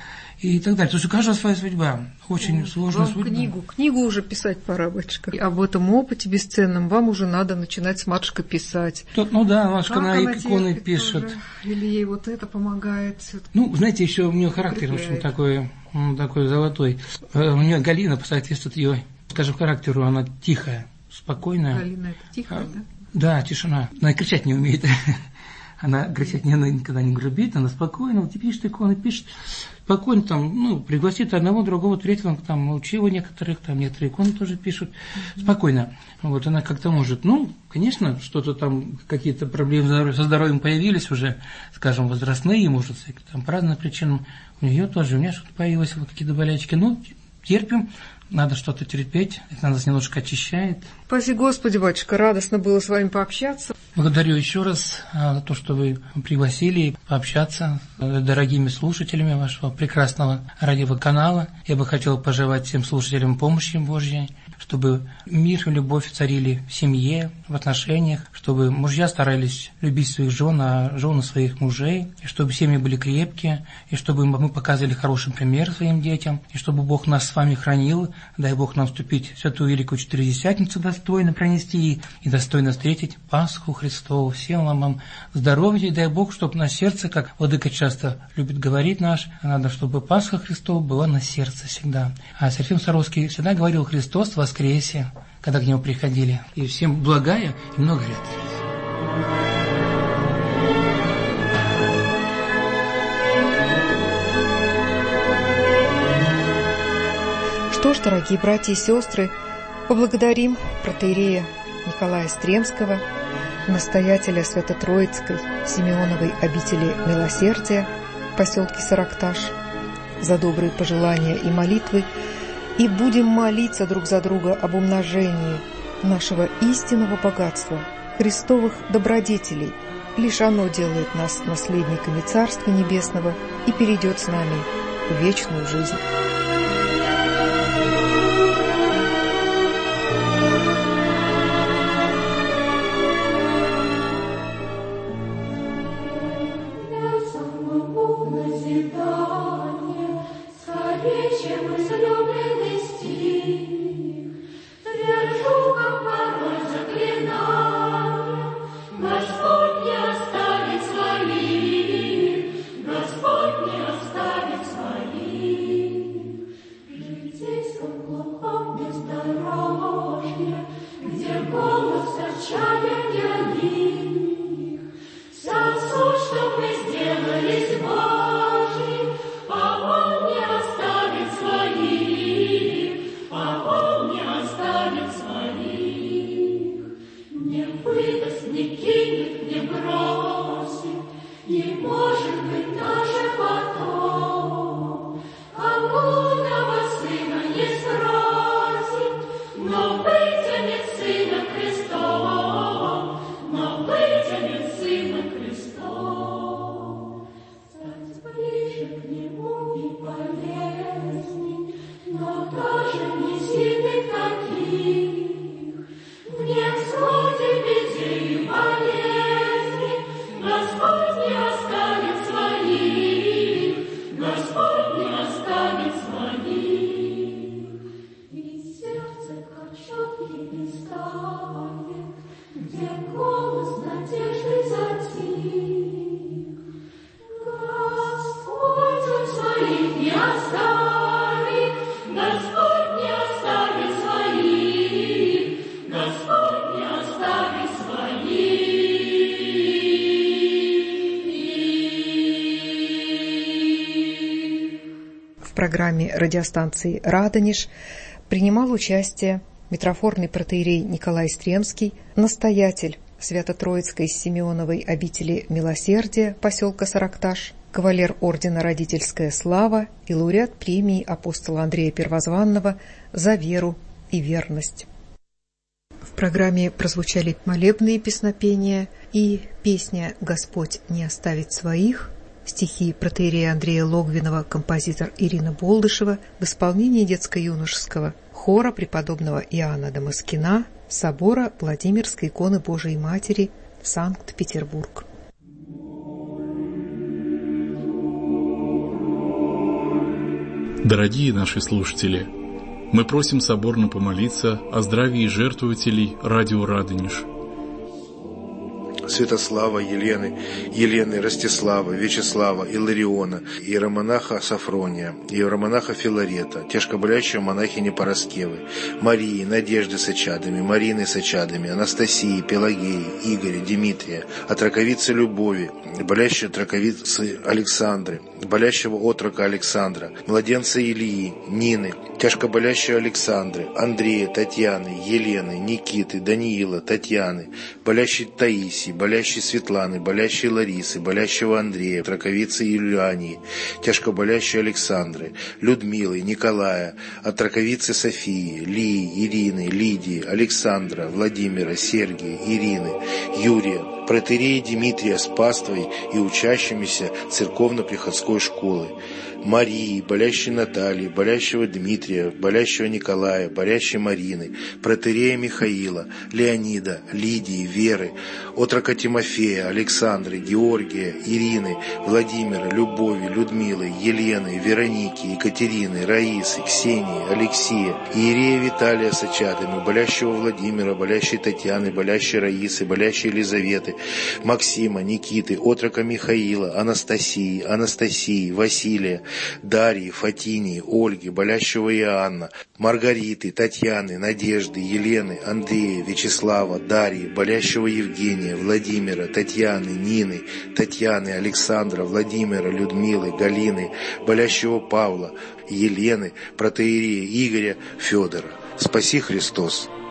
И так далее. То есть у каждого своя судьба. Очень ну, сложная судьба. Книгу, книгу уже писать пора, батюшка. И об этом опыте бесценном вам уже надо начинать с матушкой писать. Тут, ну да, матушка на иконы пишет. Тоже? Или ей вот это помогает? Ну, знаете, еще у нее характер очень такой, такой золотой. У нее Галина, по соответствию ее, скажем, характеру, она тихая, спокойная. Галина это тихая, а, да? Да, тишина. Она кричать не умеет. Она кричать не, она никогда не грубит, она спокойно, вот пишет иконы, пишет. Спокойно там, ну, пригласит одного, другого, третьего, там, учила некоторых, там, некоторые иконы тоже пишут. Mm-hmm. Спокойно. Вот она как-то может. Ну, конечно, что-то там, какие-то проблемы со здоровьем появились уже, скажем, возрастные, может, там, по разным причинам. У нее тоже, у меня что-то появилось, вот какие-то болячки. Ну, терпим, надо что-то терпеть, это нас немножко очищает. Спаси Господи, батюшка, радостно было с вами пообщаться. Благодарю еще раз за то, что вы пригласили пообщаться с дорогими слушателями вашего прекрасного радиоканала. Я бы хотел пожелать всем слушателям помощи Божьей, чтобы мир и любовь царили в семье, в отношениях, чтобы мужья старались любить своих жен, а жены своих мужей, и чтобы семьи были крепкие, и чтобы мы показывали хороший пример своим детям, и чтобы Бог нас с вами хранил, дай Бог нам вступить в Святую Великую Четыредесятницу достойно пронести и достойно встретить Пасху Христову. Всем вам здоровья, и дай Бог, чтобы на сердце, как Владыка часто любит говорить наш, надо, чтобы Пасха Христова была на сердце всегда. А Серафим Саровский всегда говорил: Христос воскресе, когда к нему приходили. И всем благая и много лет. Что ж, дорогие братья и сестры, поблагодарим протоиерея Николая Стремского, настоятеля Свято-Троицкой Симеоновой обители Милосердия в поселке Саракташ, за добрые пожелания и молитвы, и будем молиться друг за друга об умножении нашего истинного богатства, Христовых добродетелей. Лишь оно делает нас наследниками Царства Небесного и перейдет с нами в вечную жизнь. В программе радиостанции «Радонеж» принимал участие митрофорный протоиерей Николай Стремский, настоятель Свято-Троицкой Симеоновой обители Милосердия поселка Саракташ, кавалер ордена «Родительская слава» и лауреат премии апостола Андрея Первозванного за веру и верность. В программе прозвучали молебные песнопения и песня «Господь не оставит своих», стихи протоиерея Андрея Логвинова, композитор Ирина Болдышева в исполнении детско-юношеского хора преподобного Иоанна Дамаскина собора Владимирской иконы Божией Матери, Санкт-Петербург. Дорогие наши слушатели, мы просим соборно помолиться о здравии жертвователей радио «Радонеж». Святослава, Елены, Елены, Ростислава, Вячеслава, Илариона, иеромонаха Сафрония, иеромонаха Филарета, тяжкоболящего монахини Параскевы, Марии, Надежды с очадами, Марины с очадами, Анастасии, Пелагеи, Игоря, Дмитрия, от раковицы Любови, болящей от раковицы Александры, болящего отрока Александра, младенца Илии, Нины, тяжко болящего Александры, Андрея, Татьяны, Елены, Никиты, Даниила, Татьяны, болящей Таисии, болящей Светланы, болящей Ларисы, болящего Андрея, траковицы Юлиании, тяжко болящей Александры, Людмилы, Николая, от траковицы Софии, Лии, Ирины, Лидии, Александра, Владимира, Сергия, Ирины, Юрия, протоиерея Дмитрия с паствой и учащимися церковно-приходской школы, Марии, болящей Натальи, болящего Дмитрия, болящего Николая, болящей Марины, протоиерея Михаила, Леонида, Лидии, Веры, отрока Тимофея, Александры, Георгия, Ирины, Владимира, Любови, Людмилы, Елены, Вероники, Екатерины, Раисы, Ксении, Алексея, иерея Виталия с очадами, болящего Владимира, болящей Татьяны, болящей Раисы, болящей Елизаветы, Максима, Никиты, отрока Михаила, Анастасии, Анастасии, Василия, Дарьи, Фатинии, Ольги, болящего Иоанна, Маргариты, Татьяны, Надежды, Елены, Андрея, Вячеслава, Дарьи, болящего Евгения, Владимира, Татьяны, Нины, Татьяны, Александра, Владимира, Людмилы, Галины, болящего Павла, Елены, протоиерея Игоря, Федора. Спаси Христос!